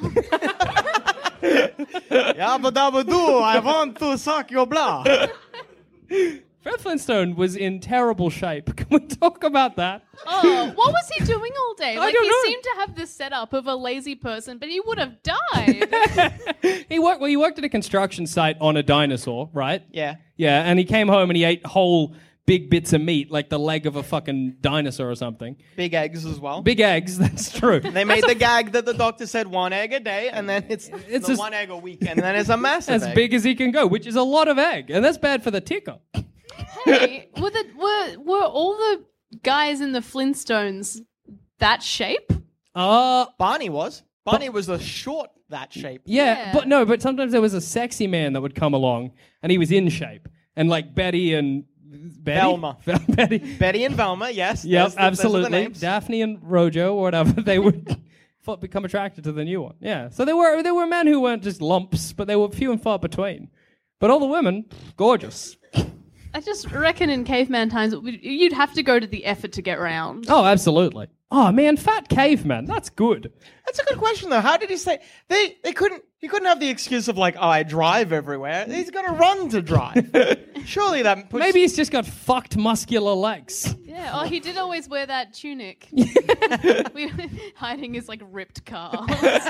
Yabba dabba doo, I want to suck your blood. Fred Flintstone was in terrible shape. Can we talk about that? Oh, what was he doing all day? Like, don't he know. seemed to have this setup of a lazy person, but he would have died. He worked at a construction site on a dinosaur, right? Yeah. Yeah, and he came home and he ate whole big bits of meat, like the leg of a fucking dinosaur or something. Big eggs as well. Big eggs, that's true. They made the gag that the doctor said 1 egg a day, and then it's just- 1 egg a week, and then it's a massive As egg. big as he can go, which is a lot of egg, and that's bad for the ticker. Hey, were all the guys in the Flintstones that shape? Barney was. Barney was a short that shape. Yeah, Yeah. but sometimes there was a sexy man that would come along, and he was in shape, and like Betty and Velma. Betty. Betty and Velma, yes. Yep, those are the absolutely. names. Daphne and Rojo, or whatever, they would become attracted to the new one. Yeah, so there were men who weren't just lumps, but they were few and far between. But all the women, gorgeous. I just reckon in caveman times, you'd have to go to the effort to get round. Oh, absolutely. Oh man, fat caveman, that's good. That's a good question, though. How did he say he couldn't have the excuse of like, oh, I drive everywhere. He's got to run to drive. Surely that puts... Maybe he's just got fucked muscular legs. Yeah, oh, he did always wear that tunic. Hiding his, like, ripped calves.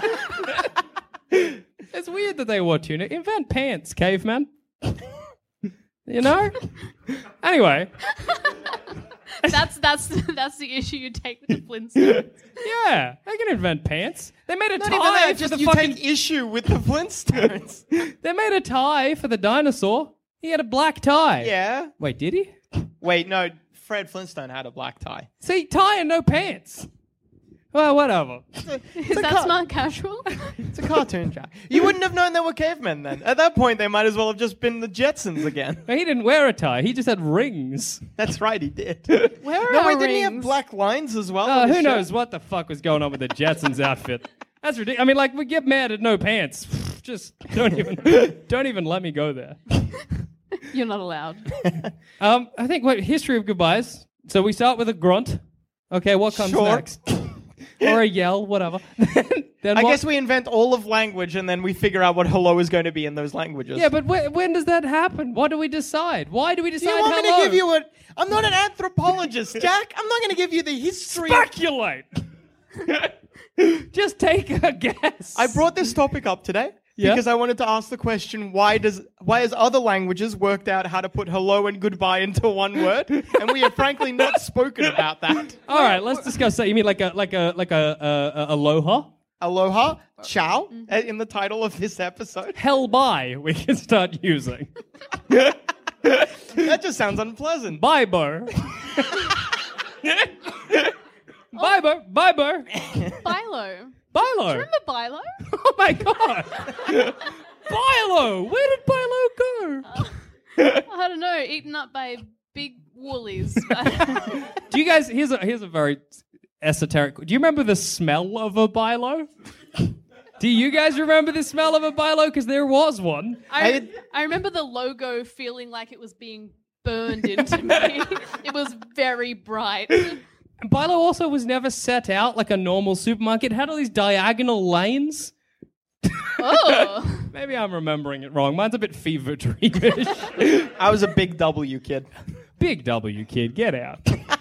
It's weird that they wore tunic. Invent pants, caveman. You know? Anyway, That's the issue you take with the Flintstones. yeah, they can invent pants. They made a Not even tie that, for just the you fucking... take issue with the Flintstones. They made a tie for the dinosaur. He had a black tie. Yeah. Wait, did he? Wait, no, Fred Flintstone had a black tie. See, tie and no pants. Well, whatever. Is that smart casual? It's a cartoon, Jack. You wouldn't have known they were cavemen then. At that point, they might as well have just been the Jetsons again. He didn't wear a tie. He just had rings. That's right, he did. Where are No, our wait, didn't he have rings? black lines as well? on his Who shirt? knows what the fuck was going on with the Jetsons outfit? That's ridiculous. I mean, like, we get mad at no pants. Just don't even let me go there. You're not allowed. I think history of goodbyes. So we start with a grunt. Okay, what comes Sure. next? Or a yell, whatever. Then I what- guess we invent all of language and then we figure out what hello is going to be in those languages. Yeah, but when does that happen? What do we decide? Why do we Do decide you want me hello? to give you a... I'm not an anthropologist, Jack. I'm not going to give you the history. Speculate! Just take a guess. I brought this topic up today. because I wanted to ask the question, why has other languages worked out how to put hello and goodbye into one word? And we have frankly not spoken about that. All right, let's discuss that. You mean like a aloha? Aloha, ciao, in the title of this episode. Hell bye, we can start using. That just sounds unpleasant. Bye, bar. Bye, bar. Bye, bar. Bilo. Bilo. Do you remember Bilo? Oh my god. Bilo. Where did Bilo go? I don't know. Eaten up by big woolies. Do you guys? Here's a very esoteric. Do you remember the smell of a Bilo? Do you guys remember the smell of a Bilo? Because there was one. I remember the logo feeling like it was being burned into me. It was very bright. Bilo also was never set out like a normal supermarket. It had all these diagonal lanes. Oh. Maybe I'm remembering it wrong. Mine's a bit fever dreamish. I was a big W kid. Big W kid, get out.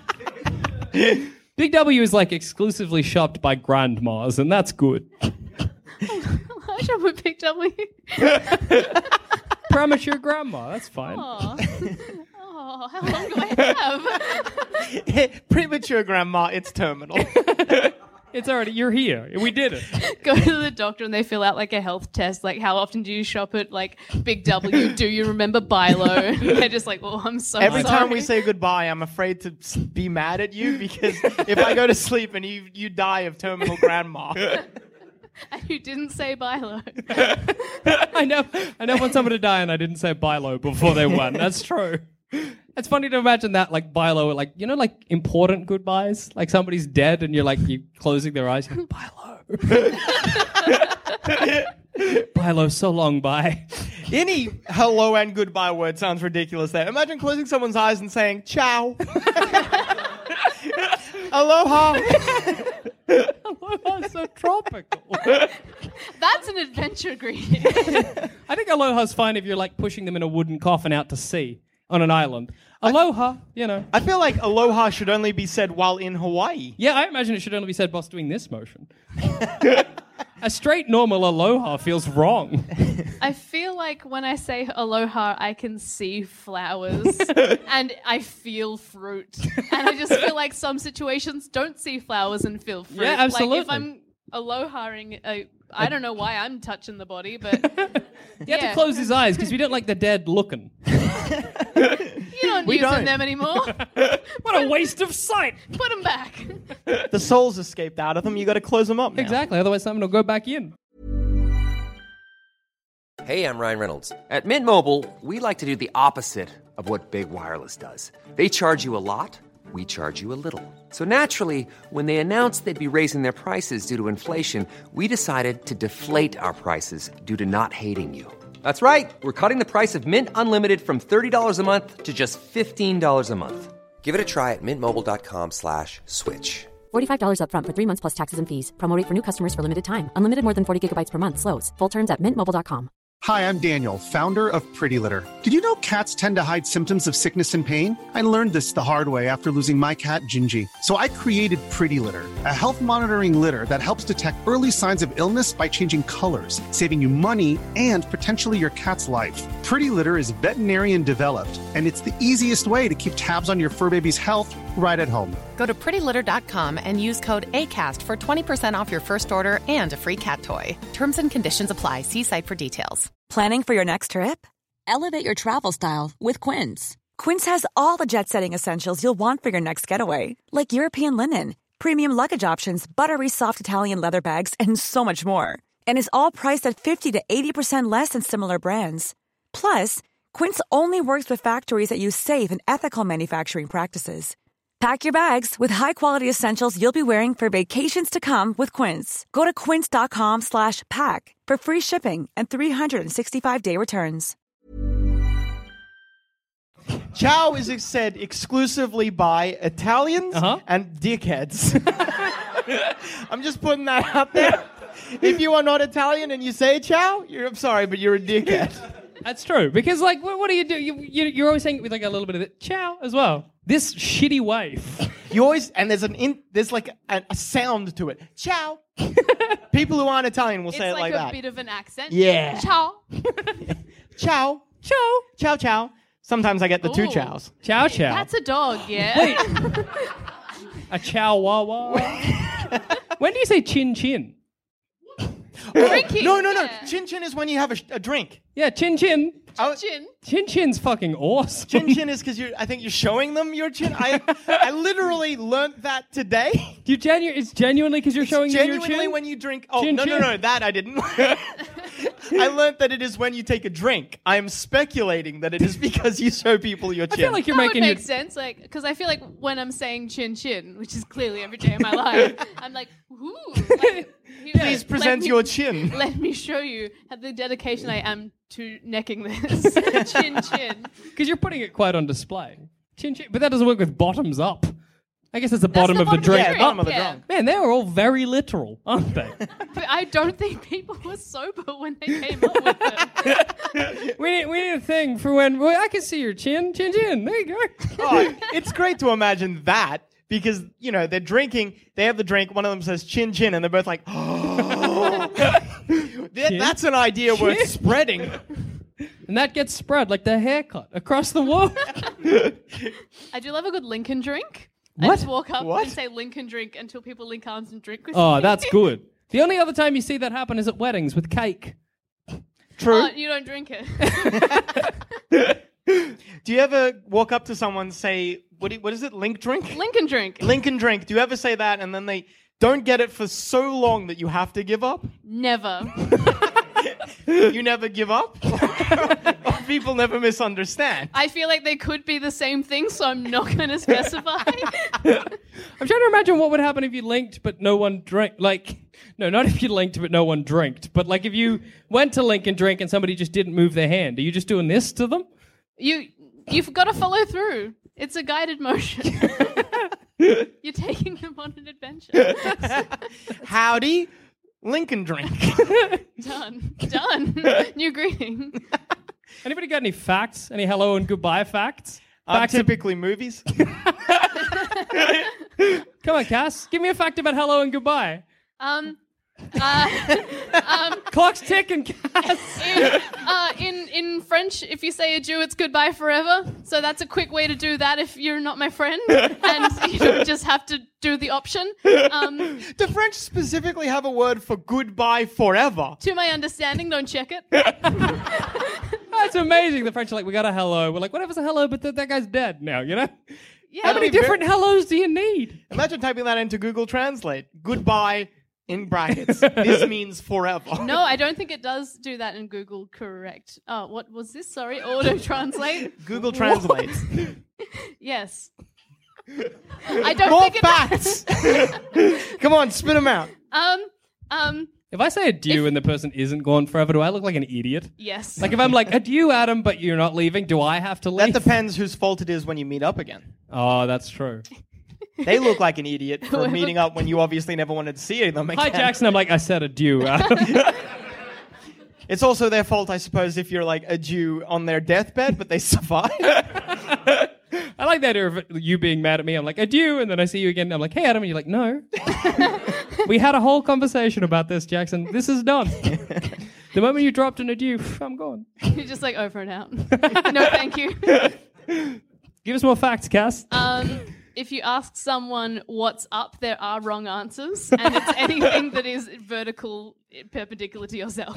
Big W is like exclusively shopped by grandmas, and that's good. I shop with Big W. Premature grandma, that's fine. Oh, how long do I have? Premature grandma, it's terminal. It's already, you're here. We did it. Go to the doctor and they fill out like a health test. Like, how often do you shop at like Big W? Do you remember Bilo? They're just like, oh, I'm so Every sorry. time we say goodbye, I'm afraid to be mad at you because if I go to sleep and you die of terminal grandma. And you didn't say Bilo. I know want someone to die and I didn't say Bilo before they won. That's true. It's funny to imagine that, like, Bilo, like, you know, like, important goodbyes? Like, somebody's dead and you're closing their eyes. You're like, Bilo. Bilo, so long, bye. Any hello and goodbye word sounds ridiculous there. Imagine closing someone's eyes and saying, ciao. Aloha. Aloha's so tropical. That's an adventure greeting. I think aloha's fine if you're, like, pushing them in a wooden coffin out to sea. On an island. Aloha, you know. I feel like aloha should only be said while in Hawaii. Yeah, I imagine it should only be said whilst doing this motion. A straight normal aloha feels wrong. I feel like when I say aloha, I can see flowers and I feel fruit. And I just feel like some situations don't see flowers and feel fruit. Yeah, absolutely. Like if I'm alohaing, I don't know why I'm touching the body, but... You have to close his eyes because we don't like the dead looking. You don't use them anymore. What a waste of sight. Put them back. The soul's escaped out of them. You got to close them up now. Exactly. Otherwise, something will go back in. Hey, I'm Ryan Reynolds. At Mint Mobile, we like to do the opposite of what Big Wireless does. They charge you a lot. We charge you a little. So naturally, when they announced they'd be raising their prices due to inflation, we decided to deflate our prices due to not hating you. That's right. We're cutting the price of Mint Unlimited from $30 a month to just $15 a month. Give it a try at mintmobile.com/switch. $45 up front for 3 months plus taxes and fees. Promo rate for new customers for limited time. Unlimited more than 40 gigabytes per month. Slows full terms at mintmobile.com. Hi, I'm Daniel, founder of Pretty Litter. Did you know cats tend to hide symptoms of sickness and pain? I learned this the hard way after losing my cat, Gingy. So I created Pretty Litter, a health monitoring litter that helps detect early signs of illness by changing colors, saving you money and potentially your cat's life. Pretty Litter is veterinarian developed, and it's the easiest way to keep tabs on your fur baby's health right at home. Go to prettylitter.com and use code ACAST for 20% off your first order and a free cat toy. Terms and conditions apply. See site for details. Planning for your next trip? Elevate your travel style with Quince. Quince has all the jet-setting essentials you'll want for your next getaway, like European linen, premium luggage options, buttery soft Italian leather bags, and so much more. And is all priced at 50 to 80% less than similar brands. Plus, Quince only works with factories that use safe and ethical manufacturing practices. Pack your bags with high-quality essentials you'll be wearing for vacations to come with Quince. Go to quince.com/pack for free shipping and 365-day returns. Ciao is said exclusively by Italians and dickheads. I'm just putting that out there. If you are not Italian and you say ciao, I'm sorry, but you're a dickhead. That's true. Because, like, what do you do? You're always saying it with, like, a little bit of it. Ciao as well. This shitty wave. You always, and there's like a sound to it. Ciao. People who aren't Italian will It's say it like a that. bit of an accent. Yeah. Ciao. Ciao. Ciao. Ciao, ciao. Sometimes I get the two Ooh. chows. Chow chow. That's a dog, yeah. A chow wah wah. When do you say chin chin? Drinking. No. yeah. Chin chin is when you have a drink. Yeah, chin chin. Chin. Chin chin's fucking awesome. Chin chin is because I think you're showing them your chin. I literally learnt that today. It's genuinely because you're showing them your Genuinely chin? when you drink. Oh, Chin, no, chin. that I didn't. I learnt that it is when you take a drink. I am speculating that it is because you show people your I chin. feel like you're That would making make your... sense, like, because I feel like when I'm saying chin chin, which is clearly every day of my life, I'm like, ooh. Like, Please present your chin. Let me show you the dedication I am to necking this. Chin chin. Because you're putting it quite on display. Chin chin. But that doesn't work with bottoms up. I guess it's the bottom the of the bottom drink. Yeah, bottom of the yeah. drunk. Man, they were all very literal, aren't they? But I don't think people were sober when they came up with it. we need a thing for when... Well, I can see your chin. Chin chin. There you go. Oh, it's great to imagine that because, you know, they're drinking, they have the drink, one of them says chin chin, and they're both like, oh. That's an idea worth spreading. And that gets spread like the haircut across the world. I do love a good Lincoln drink. What? I just walk up What? and say Lincoln drink until people link arms and drink with me. Oh, that's good. The only other time you see that happen is at weddings with cake. True. You don't drink it. Do you ever walk up to someone and say, what is it, link drink? Lincoln drink. Lincoln drink. Do you ever say that and then they don't get it for so long that you have to give up? Never. You never give up? Or people never misunderstand? I feel like they could be the same thing, so I'm not going to specify. I'm trying to imagine what would happen if you linked but no one drank. Like, no, not if you linked but no one drinked. But like if you went to link and drink and somebody just didn't move their hand. Are you just doing this to them? You've got to follow through. It's a guided motion. You're taking them on an adventure. Howdy, Lincoln drink. Done. New greeting. Anybody got any facts? Any hello and goodbye facts? Facts Typically movies. Come on, Cass. Give me a fact about hello and goodbye. Clock's ticking, Cass. In French, if you say adieu, it's goodbye forever. So that's a quick way to do that if you're not my friend, and you don't just have to do the option. Do French specifically have a word for goodbye forever? To my understanding, don't check it. That's amazing. The French are like, we got a hello. We're like, whatever's a hello, but that guy's dead now, you know? Yeah. How many different hellos do you need? Imagine typing that into Google Translate. Goodbye in brackets. This means forever. No, I don't think it does do that in Google Correct. Oh, what was this? Sorry, auto translate. Google translates. Yes. I don't More think it facts. Come on, spit them out. If I say adieu and the person isn't gone forever, do I look like an idiot? Yes. Like if I'm like, adieu, Adam, but you're not leaving, do I have to leave? That depends whose fault it is when you meet up again. Oh, that's true. They look like an idiot for meeting up when you obviously never wanted to see them again. Hi, Jackson. I'm like, I said adieu, Adam. It's also their fault, I suppose, if you're like a Jew on their deathbed, but they survive. I like that idea of you being mad at me. I'm like, adieu, and then I see you again. I'm like, hey, Adam, and you're like, no. We had a whole conversation about this, Jackson. This is done. The moment you dropped an adieu, I'm gone. You're just like over and out. No, thank you. Give us more facts, Cass. If you ask someone what's up, there are wrong answers, and it's anything that is vertical, perpendicular to yourself.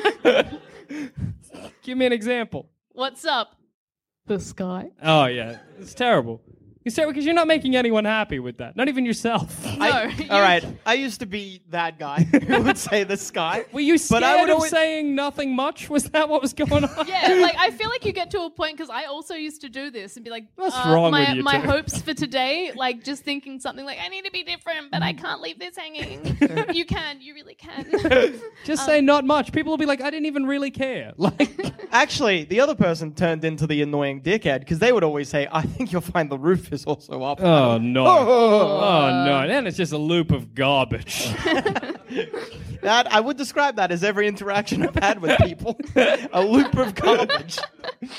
Give me an example. What's up? The sky. Oh, yeah. It's terrible. It's terrible because you're not making anyone happy with that. Not even yourself. No. All right. I used to be that guy who would say the sky. Were you scared I would of always... saying nothing much? Was that what was going on? Yeah, like I feel like you get to a point because I also used to do this and be like, What's wrong my, with you my two? hopes for today, like just thinking something like I need to be different, but I can't leave this hanging. You really can. Just say not much. People will be like, I didn't even really care. Like, Actually, the other person turned into the annoying dickhead because they would always say, I think you'll find the roof is also up. oh no. Oh no. Then it's just a loop of garbage. That I would describe that as every interaction I've had with people. A loop of garbage.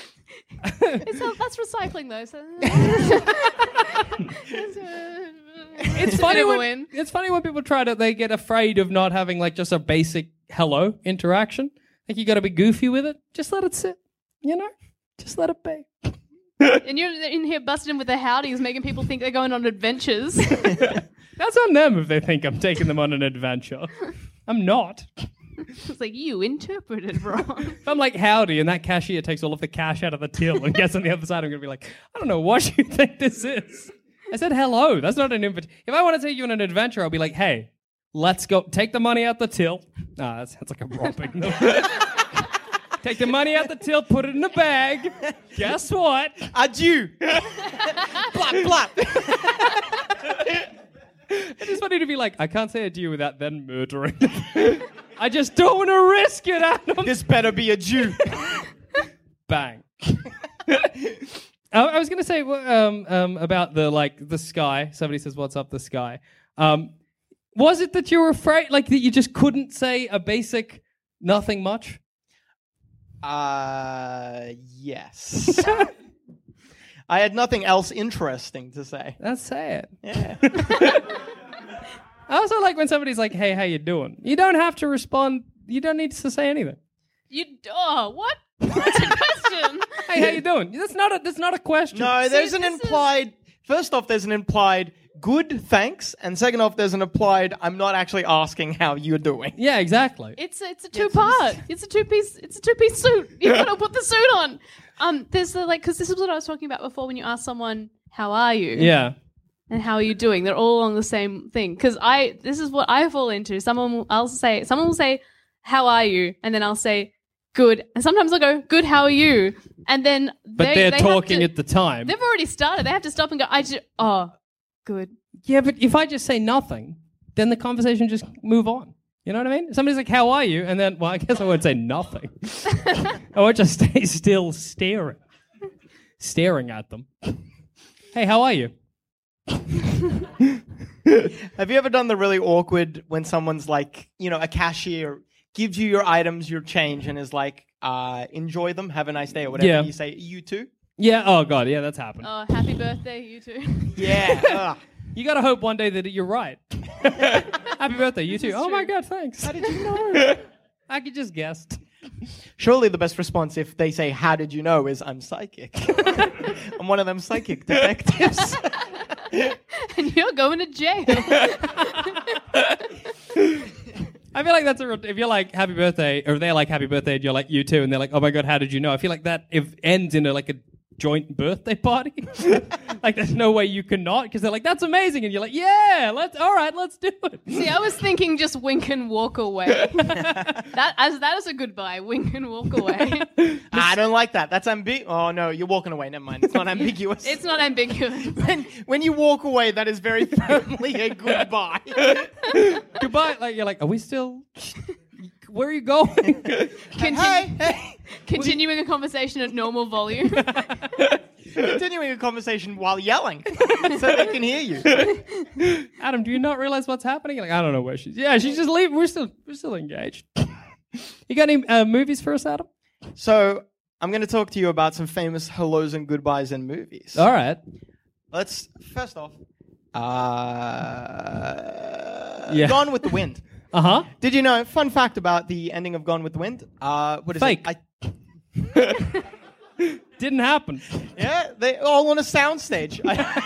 That's recycling though. So. It's funny Never when win. it's funny when people they get afraid of not having like just a basic hello interaction. Like you got to be goofy with it. Just let it sit. You know, just let it be. And you're in here busting in with the howdies, making people think they're going on adventures. That's on them if they think I'm taking them on an adventure. I'm not. It's like, you interpreted wrong. If I'm like howdy and that cashier takes all of the cash out of the till and gets on the other side, I'm going to be like, I don't know what you think this is. I said hello. That's not an invitation. If I want to take you on an adventure, I'll be like, hey, let's go. Take the money out the till. Nah, that sounds like a robbing. Take the money out the till, put it in a bag. Guess what? Adieu. Blap, blap. It's just funny to be like, I can't say adieu without then murdering them. I just don't want to risk it, Adam. This better be a Jew. Bang. I was going to say about the sky. Somebody says, "What's up, the sky?" Was it that you were afraid, like that you just couldn't say a basic nothing much? Yes. I had nothing else interesting to say. Let's say it. Yeah. I also like when somebody's like, "Hey, how you doing?" You don't have to respond. You don't need to say anything. What? What's a question? Hey, how you doing? That's not a question. No, there's an implied. First off, there's an implied good thanks, and second off, there's an implied I'm not actually asking how you're doing. Yeah, exactly. It's a two-part. It's a two-piece suit. You've got to put the suit on. There's because this is what I was talking about before when you ask someone, "How are you?" Yeah. And how are you doing? They're all along the same thing. Because this is what I fall into. Someone will say, "How are you?" And then I'll say, "Good." And sometimes I'll go, "Good, how are you?" And then they're talking at the time. They've already started. They have to stop and go, good. Yeah, but if I just say nothing, then the conversation just move on. You know what I mean? Somebody's like, "How are you?" And then, well, I guess I won't say nothing. I would just stay still staring at them. "Hey, how are you?" Have you ever done the really awkward when someone's like, a cashier gives you your items, your change, and is like, enjoy them, have a nice day, or whatever. Yeah. You say, "You too?" Yeah. Oh God. Yeah, that's happened. Oh, happy birthday, you too. Yeah. You gotta hope one day that you're right. Happy birthday, you too. Oh my God, thanks. How did you know? I could just guess. Surely the best response if they say, "How did you know?" is, "I'm psychic." I'm one of them psychic detectives. And you're going to jail. I feel like that's if you're like happy birthday, or they're like happy birthday, and you're like you too, and they're like, "Oh my God, how did you know?" I feel like that ends in a joint birthday party. Like there's no way you cannot, because they're like, "That's amazing," and you're like, "Yeah, let's do it." See, I was thinking just wink and walk away. that is a goodbye. Wink and walk away. I don't like that. That's ambiguous. Oh no, you're walking away. Never mind. It's not ambiguous. It's not ambiguous. When you walk away, that is very firmly a goodbye. Goodbye. Like you're like, "Are we still? Where are you going?" Hey. Continuing a conversation at normal volume. Continuing a conversation while yelling so they can hear you. Adam, do you not realize what's happening? Like, I don't know where she's. Yeah, she's just leaving. We're still engaged. You got any movies for us, Adam? So I'm going to talk to you about some famous hellos and goodbyes in movies. All right. Let's first off, Gone with the Wind. Uh-huh. Did you know? Fun fact about the ending of Gone with the Wind. What is Fake. it? Didn't happen. Yeah, they all on a soundstage.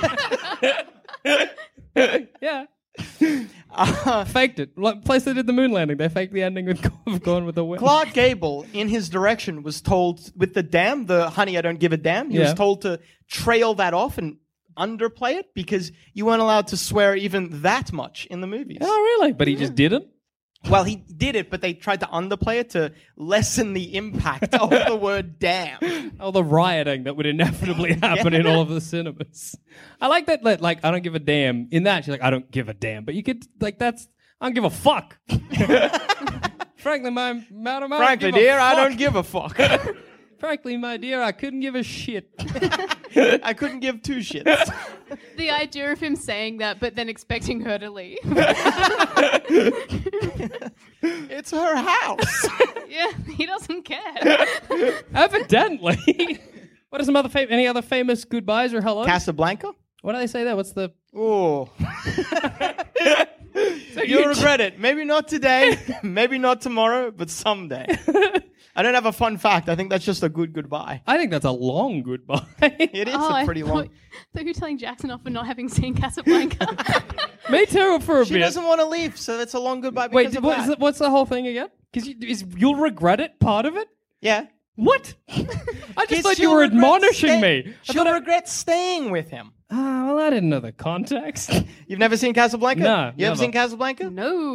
Yeah. Faked it. Place they did the moon landing. They faked the ending of Gone with the Wind. Clark Gable, in his direction, was told with the damn, the "Honey, I Don't Give a Damn," he was told to trail that off and underplay it because you weren't allowed to swear even that much in the movies. Oh, really? But he just didn't? Well, he did it, but they tried to underplay it to lessen the impact of the word damn. Oh, the rioting that would inevitably happen in all of the cinemas. I like that, like, "I don't give a damn." In that, she's like, "I don't give a damn." But you could, like, I don't give a fuck. Frankly, madam, Frankly, dear, I don't give a fuck. Frankly, my dear, I couldn't give a shit. I couldn't give two shits. The idea of him saying that, but then expecting her to leave. It's her house. Yeah, he doesn't care. Evidently. What are some other any other famous goodbyes or hellos? Casablanca? What do they say there? What's the... Ooh. You'll regret it. Maybe not today, maybe not tomorrow, but someday. I don't have a fun fact. I think that's just a good goodbye. I think that's a long goodbye. It is a pretty long... So you're telling Jackson off for not having seen Casablanca? Me too, for a She bit. doesn't want to leave, so it's a long goodbye because Wait, of that. what's the whole thing again? Because you'll regret it, part of it? Yeah. What? I just thought you she'll were regret admonishing me. She'll regret staying with him. Well, I didn't know the context. You've never seen Casablanca? No, You ever never. seen Casablanca? No.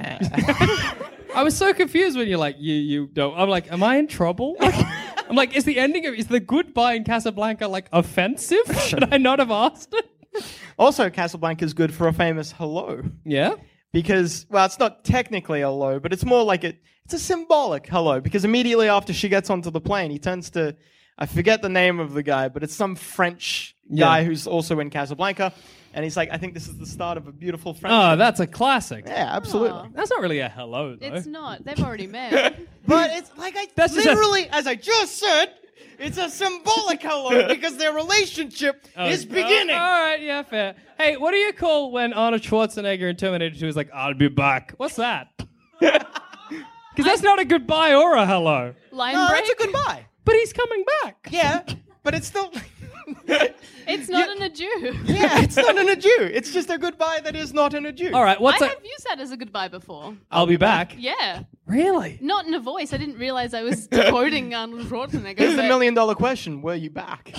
I was so confused when you're like, you don't. I'm like, am I in trouble? I'm like, is the goodbye in Casablanca like offensive? Should I not have asked it? Also, Casablanca's good for a famous hello. Yeah? Because, well, it's not technically a hello, but it's more like it's a symbolic hello. Because immediately after she gets onto the plane, he turns to, I forget the name of the guy, but it's some French guy who's also in Casablanca. And he's like, I think this is the start of a beautiful friendship. Oh, that's a classic. Yeah, absolutely. That's not really a hello, though. It's not. They've already met. But it's like That's just literally, as I just said, it's a symbolic hello because their relationship is beginning. All right, yeah, fair. Hey, what do you call when Arnold Schwarzenegger in Terminator 2 is like, I'll be back? What's that? Because that's not a goodbye or a hello. Line No, break? it's a goodbye. But he's coming back. Yeah, but it's still... It's not an adieu. Yeah, it's not an adieu. It's just a goodbye that is not an adieu. All right, I what's have used that as a goodbye before. I'll be back. Yeah. Really? Not in a voice. I didn't realize I was quoting Arnold Schwarzenegger. Here's the but- million-dollar question. Were you back?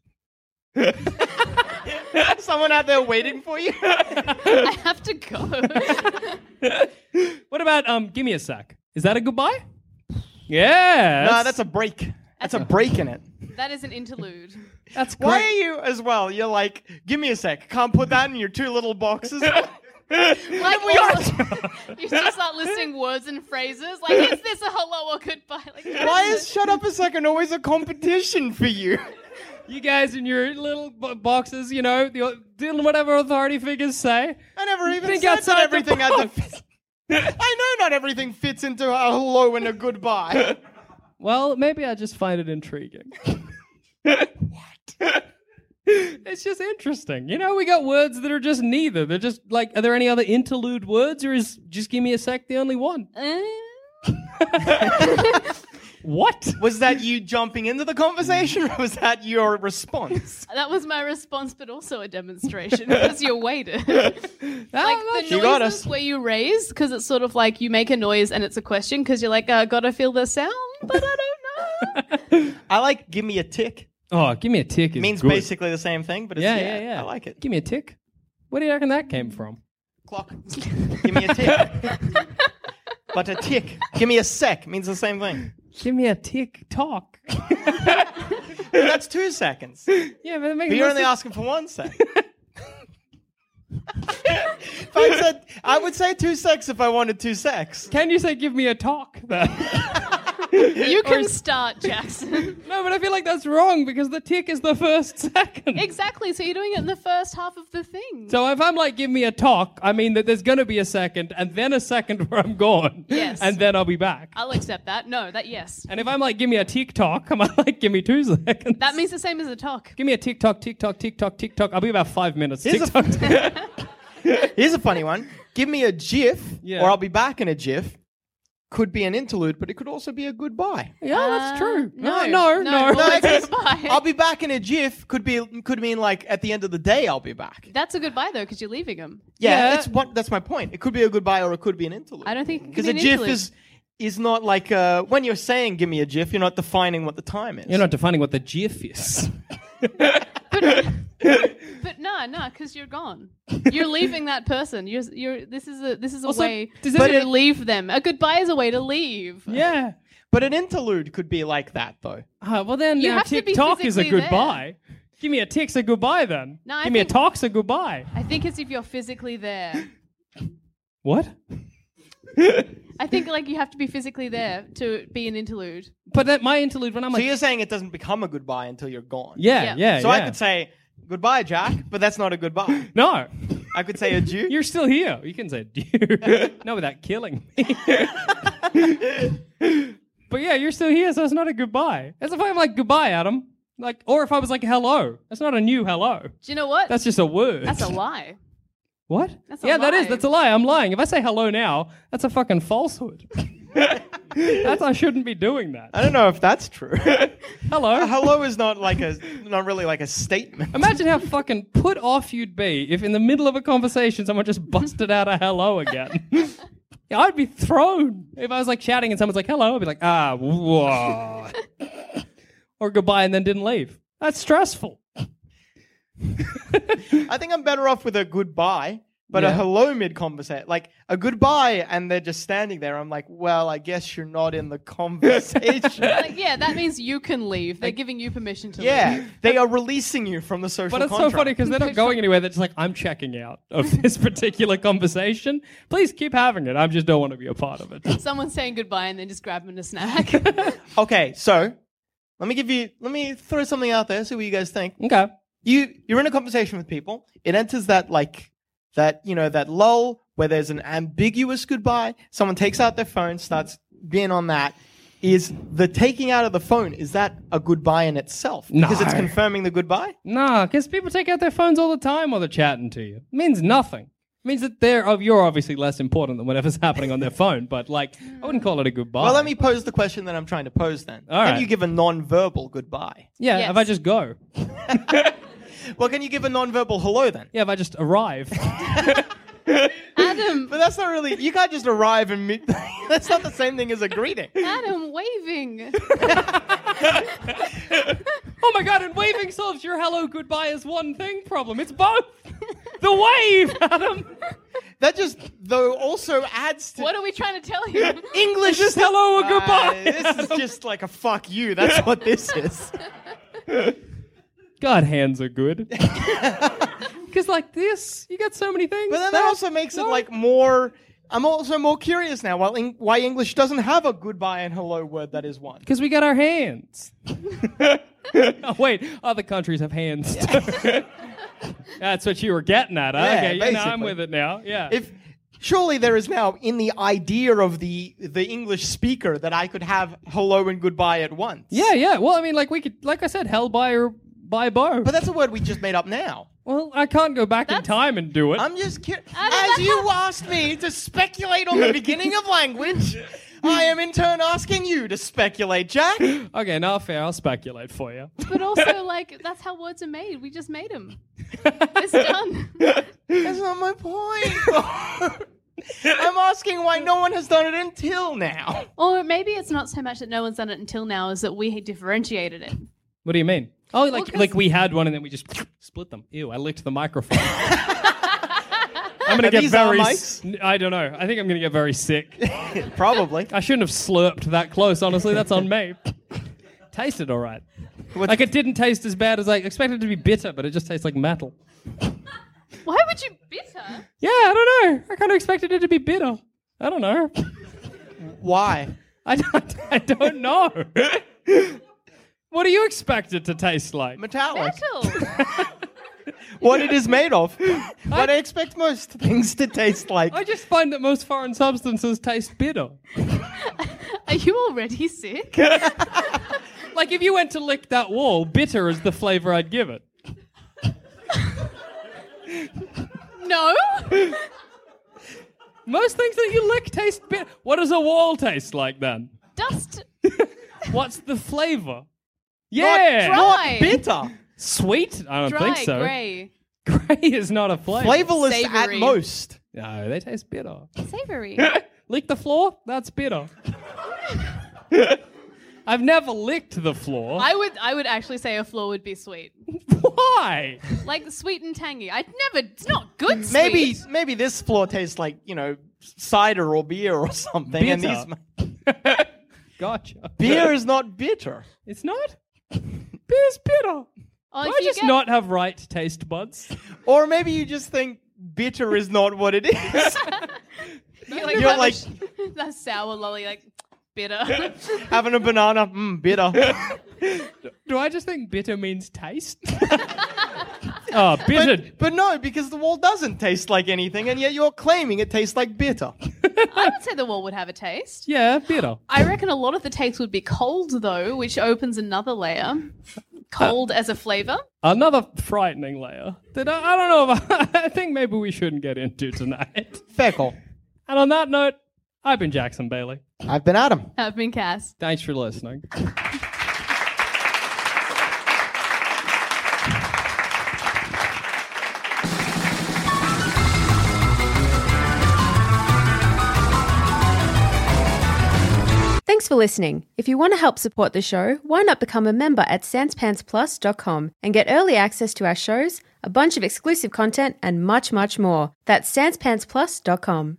Someone out there waiting for you? I have to go. What about give me a sec? Is that a goodbye? Yeah. No, that's a break. That's a break in it. That is an interlude. That's great. Why are you as well? You're like, give me a sec. Can't put that in your two little boxes. Like, you just start listing words and phrases. Like, is this a hello or goodbye? Like, Why is shut up a second always a competition for you? You guys in your little boxes, you know, doing whatever authority figures say. I never even Think said outside that the everything had to box. fit. I know not everything fits into a hello and a goodbye. Well, maybe I just find it intriguing. What? It's just interesting. You know, we got words that are just neither. They're just like, are there any other interlude words, or is just give me a sec the only one? What? Was that you jumping into the conversation, or was that your response? That was my response, but also a demonstration because you waited. Like the She got noises us. where you raise, because it's sort of like you make a noise and it's a question because you're like, gotta feel the sound, but I don't know. I like give me a tick. Oh, give me a tick. It means good. basically the same thing, but it's, Yeah. I like it. Give me a tick. Where do you reckon that came from? Clock. Give me a tick. But a tick. Give me a sec means the same thing. Give me a tick tock. That's 2 seconds. Yeah, but it makes But you're no only sense. asking for 1 sec. I would say 2 secs if I wanted 2 secs. Can you say give me a talk then? You can start, Jackson. No, but I feel like that's wrong because the tick is the first second. Exactly. So you're doing it in the first half of the thing. So if I'm like, give me a talk, I mean that there's going to be a second and then a second where I'm gone. Yes. And then I'll be back. I'll accept that. No, that yes. And if I'm like, give me a TikTok, I'm like, give me 2 seconds. That means the same as a talk. Give me a TikTok, TikTok, TikTok, TikTok. I'll be about 5 minutes. Here's a- TikTok. Here's a funny one. Give me a GIF, Yeah. or I'll be back in a GIF. Could be an interlude, but it could also be a goodbye. Yeah, that's true. No, no. it's because goodbye. I'll be back in a GIF could mean like at the end of the day I'll be back. That's a goodbye though, because you're leaving him. Yeah, Yeah. that's my point. It could be a goodbye or it could be an interlude. I don't think it could because be a an GIF interlude. is not like when you're saying give me a GIF, you're not defining what the time is. You're not defining what the GIF is. But no, because you're gone. You're leaving that person. You're. This is a Also, way does to it- leave them. A goodbye is a way to leave. Yeah. But an interlude could be like that though. Well, then You a have to be TikTok is a physically goodbye. Give me a tick's a goodbye then. No, I Give me a think- talk's a goodbye. I think it's if you're physically there. What? I think like you have to be physically there to be an interlude. But that my interlude when I'm So like, you're saying it doesn't become a goodbye until you're gone. yeah. So I could say goodbye, Jack, but that's not a goodbye. No. I could say adieu. You're still here. You can say adieu. No, without killing me. But yeah, you're still here, so it's not a goodbye. As if I'm like, goodbye, Adam. Like, or if I was like hello. That's not a new hello. Do you know what? That's just a word. That's a lie. What? That's a that lie. is. That's a lie. I'm lying. If I say hello now, that's a fucking falsehood. I shouldn't be doing that. I don't know if that's true. Hello. Hello is not really like a statement. Imagine how fucking put off you'd be if in the middle of a conversation someone just busted out a hello again. Yeah, I'd be thrown. If I was like shouting and someone's like hello, I'd be like, whoa. Or goodbye and then didn't leave. That's stressful. I think I'm better off with a goodbye, but a hello mid-conversation. Like, a goodbye and they're just standing there. I'm like, well, I guess you're not in the conversation. Like, yeah, that means you can leave. They're giving you permission to leave. Yeah, they are releasing you from the social But it's contract. so funny because they're not going anywhere. They're just like, I'm checking out of this particular conversation. Please keep having it. I just don't want to be a part of it. Someone's saying goodbye and then just grabbing a snack. Okay, so let me throw something out there, see what you guys think. Okay. You're in a conversation with people. It enters that lull where there's an ambiguous goodbye. Someone takes out their phone, starts being on that. Is the taking out of the phone, is that a goodbye in itself? Because it's confirming the goodbye? Nah, because people take out their phones all the time while they're chatting to you. It means nothing. It means that you're obviously less important than whatever's happening on their phone, but like, I wouldn't call it a goodbye. Well, let me pose the question that I'm trying to pose then. All Can right. you give a non-verbal goodbye? Yeah, Yes. if I just go. Well, can you give a non-verbal hello then? Yeah, if I just arrive. Adam, But that's not really... You can't just arrive and meet... That's not the same thing as a greeting. Adam, waving. Oh my god, and waving solves your hello goodbye is one thing problem. It's both. The wave, Adam. That just, though, also adds to... What are we trying to tell you? English Is this hello or goodbye? This is just like a fuck you. That's what this is. God, hands are good. Because like this, you got so many things. But then that also makes it like more... I'm also more curious now why English doesn't have a goodbye and hello word that is one. Because we got our hands. Oh, wait, other countries have hands too. That's what you were getting at. Huh? Yeah, Okay, yeah, no, I'm basically. with it now. Yeah. Surely there is now in the idea of the English speaker that I could have hello and goodbye at once. Yeah. Well, I mean, like we could, like I said, hell by or by bow. But that's a word we just made up now. Well, I can't go back in time and do it. I'm just curious. Adam, As you asked me to speculate on the beginning of language, I am in turn asking you to speculate, Jack. Okay, now fair. I'll speculate for you. But also, like, that's how words are made. We just made them. It's done. That's not my point. I'm asking why no one has done it until now. Or maybe it's not so much that no one's done it until now, as that we differentiated it. What do you mean? Oh, Well, 'cause- like we had one and then we just split them. Ew, I licked the microphone. I'm gonna Are get these very. our mics? I don't know. I think I'm gonna get very sick. Probably. I shouldn't have slurped that close. Honestly, that's on me. Tasted all right. Like it didn't taste as bad as I expected it to be bitter, but it just tastes like metal. Why would you bitter? Yeah, I don't know. I kind of expected it to be bitter. I don't know. Why? I don't know. What do you expect it to taste like? Metallic. Metal. What it is made of. What I expect most things to taste like. I just find that most foreign substances taste bitter. Are you already sick? Like if you went to lick that wall, bitter is the flavor I'd give it. No. Most things that you lick taste bitter. What does a wall taste like then? Dust. What's the flavor? Yeah. Dry. Not bitter. Sweet? I don't Dry, think so. grey. Grey is not a flavor. Flavorless Savory. at most. No, they taste bitter. Savory. Lick the floor? That's bitter. I've never licked the floor. I would actually say a floor would be sweet. Why? Like sweet and tangy. It's not good sweet. Maybe this floor tastes like, cider or beer or something. And Bitter. Gotcha. beer is not bitter. It's not? Beer's bitter. Oh, Do if I you just get- not have right taste buds? Or maybe you just think bitter is not what it is. You're You're like that sour lolly, like bitter. having a banana, bitter. Do I just think bitter means taste? Oh, bitter. But no, because the wall doesn't taste like anything, and yet you're claiming it tastes like bitter. I would say the wall would have a taste. Yeah, bitter. I reckon a lot of the taste would be cold though, which opens another layer. Cold as a flavor? Another frightening layer that I don't know if I think maybe we shouldn't get into tonight. Fair call. And on that note, I've been Jackson Bailey. I've been Adam. I've been Cass. Thanks for listening. Thanks for listening. If you want to help support the show, why not become a member at sanspantsplus.com and get early access to our shows, a bunch of exclusive content, and much, much more. That's sanspantsplus.com.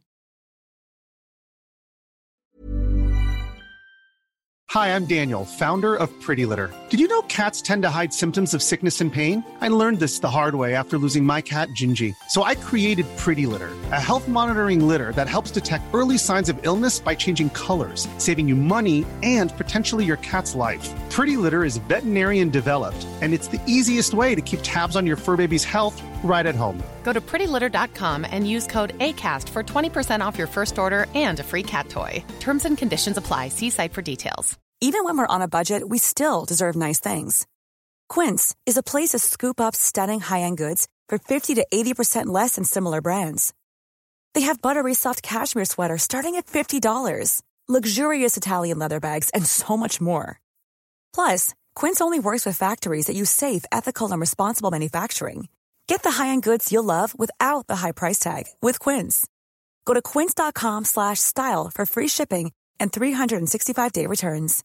Hi, I'm Daniel, founder of Pretty Litter. Did you know cats tend to hide symptoms of sickness and pain? I learned this the hard way after losing my cat, Gingy. So I created Pretty Litter, a health monitoring litter that helps detect early signs of illness by changing colors, saving you money and potentially your cat's life. Pretty Litter is veterinarian developed, and it's the easiest way to keep tabs on your fur baby's health right at home. Go to prettylitter.com and use code ACAST for 20% off your first order and a free cat toy. Terms and conditions apply. See site for details. Even when we're on a budget, we still deserve nice things. Quince is a place to scoop up stunning high-end goods for 50 to 80% less than similar brands. They have buttery soft cashmere sweaters starting at $50, luxurious Italian leather bags, and so much more. Plus, Quince only works with factories that use safe, ethical, and responsible manufacturing. Get the high-end goods you'll love without the high price tag with Quince. Go to quince.com/style for free shipping and 365-day returns.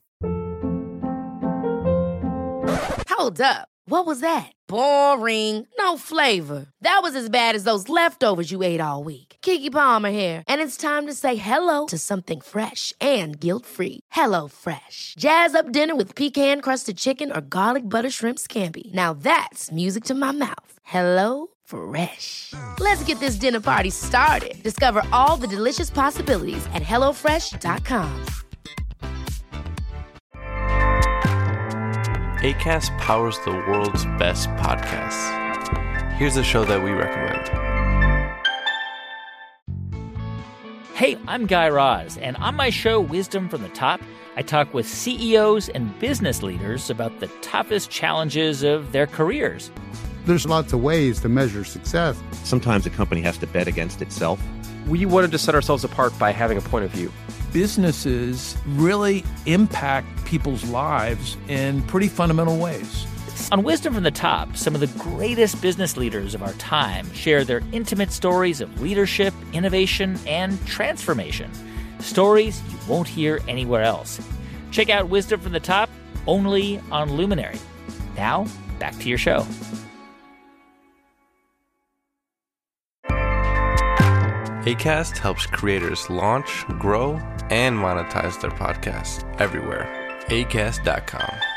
Hold up. What was that? Boring. No flavor. That was as bad as those leftovers you ate all week. Keke Palmer here, and it's time to say hello to something fresh and guilt-free. Hello Fresh. Jazz up dinner with pecan-crusted chicken or garlic butter shrimp scampi. Now that's music to my mouth. Hello Fresh. Let's get this dinner party started. Discover all the delicious possibilities at HelloFresh.com. Acast powers the world's best podcasts. Here's a show that we recommend. Hey, I'm Guy Raz, and on my show, Wisdom from the Top, I talk with CEOs and business leaders about the toughest challenges of their careers. There's lots of ways to measure success. Sometimes a company has to bet against itself. We wanted to set ourselves apart by having a point of view. Businesses really impact people's lives in pretty fundamental ways. On Wisdom from the Top, some of the greatest business leaders of our time share their intimate stories of leadership, innovation, and transformation. Stories you won't hear anywhere else. Check out Wisdom from the Top, only on Luminary. Now, back to your show. Acast helps creators launch, grow, and monetize their podcasts everywhere. Acast.com.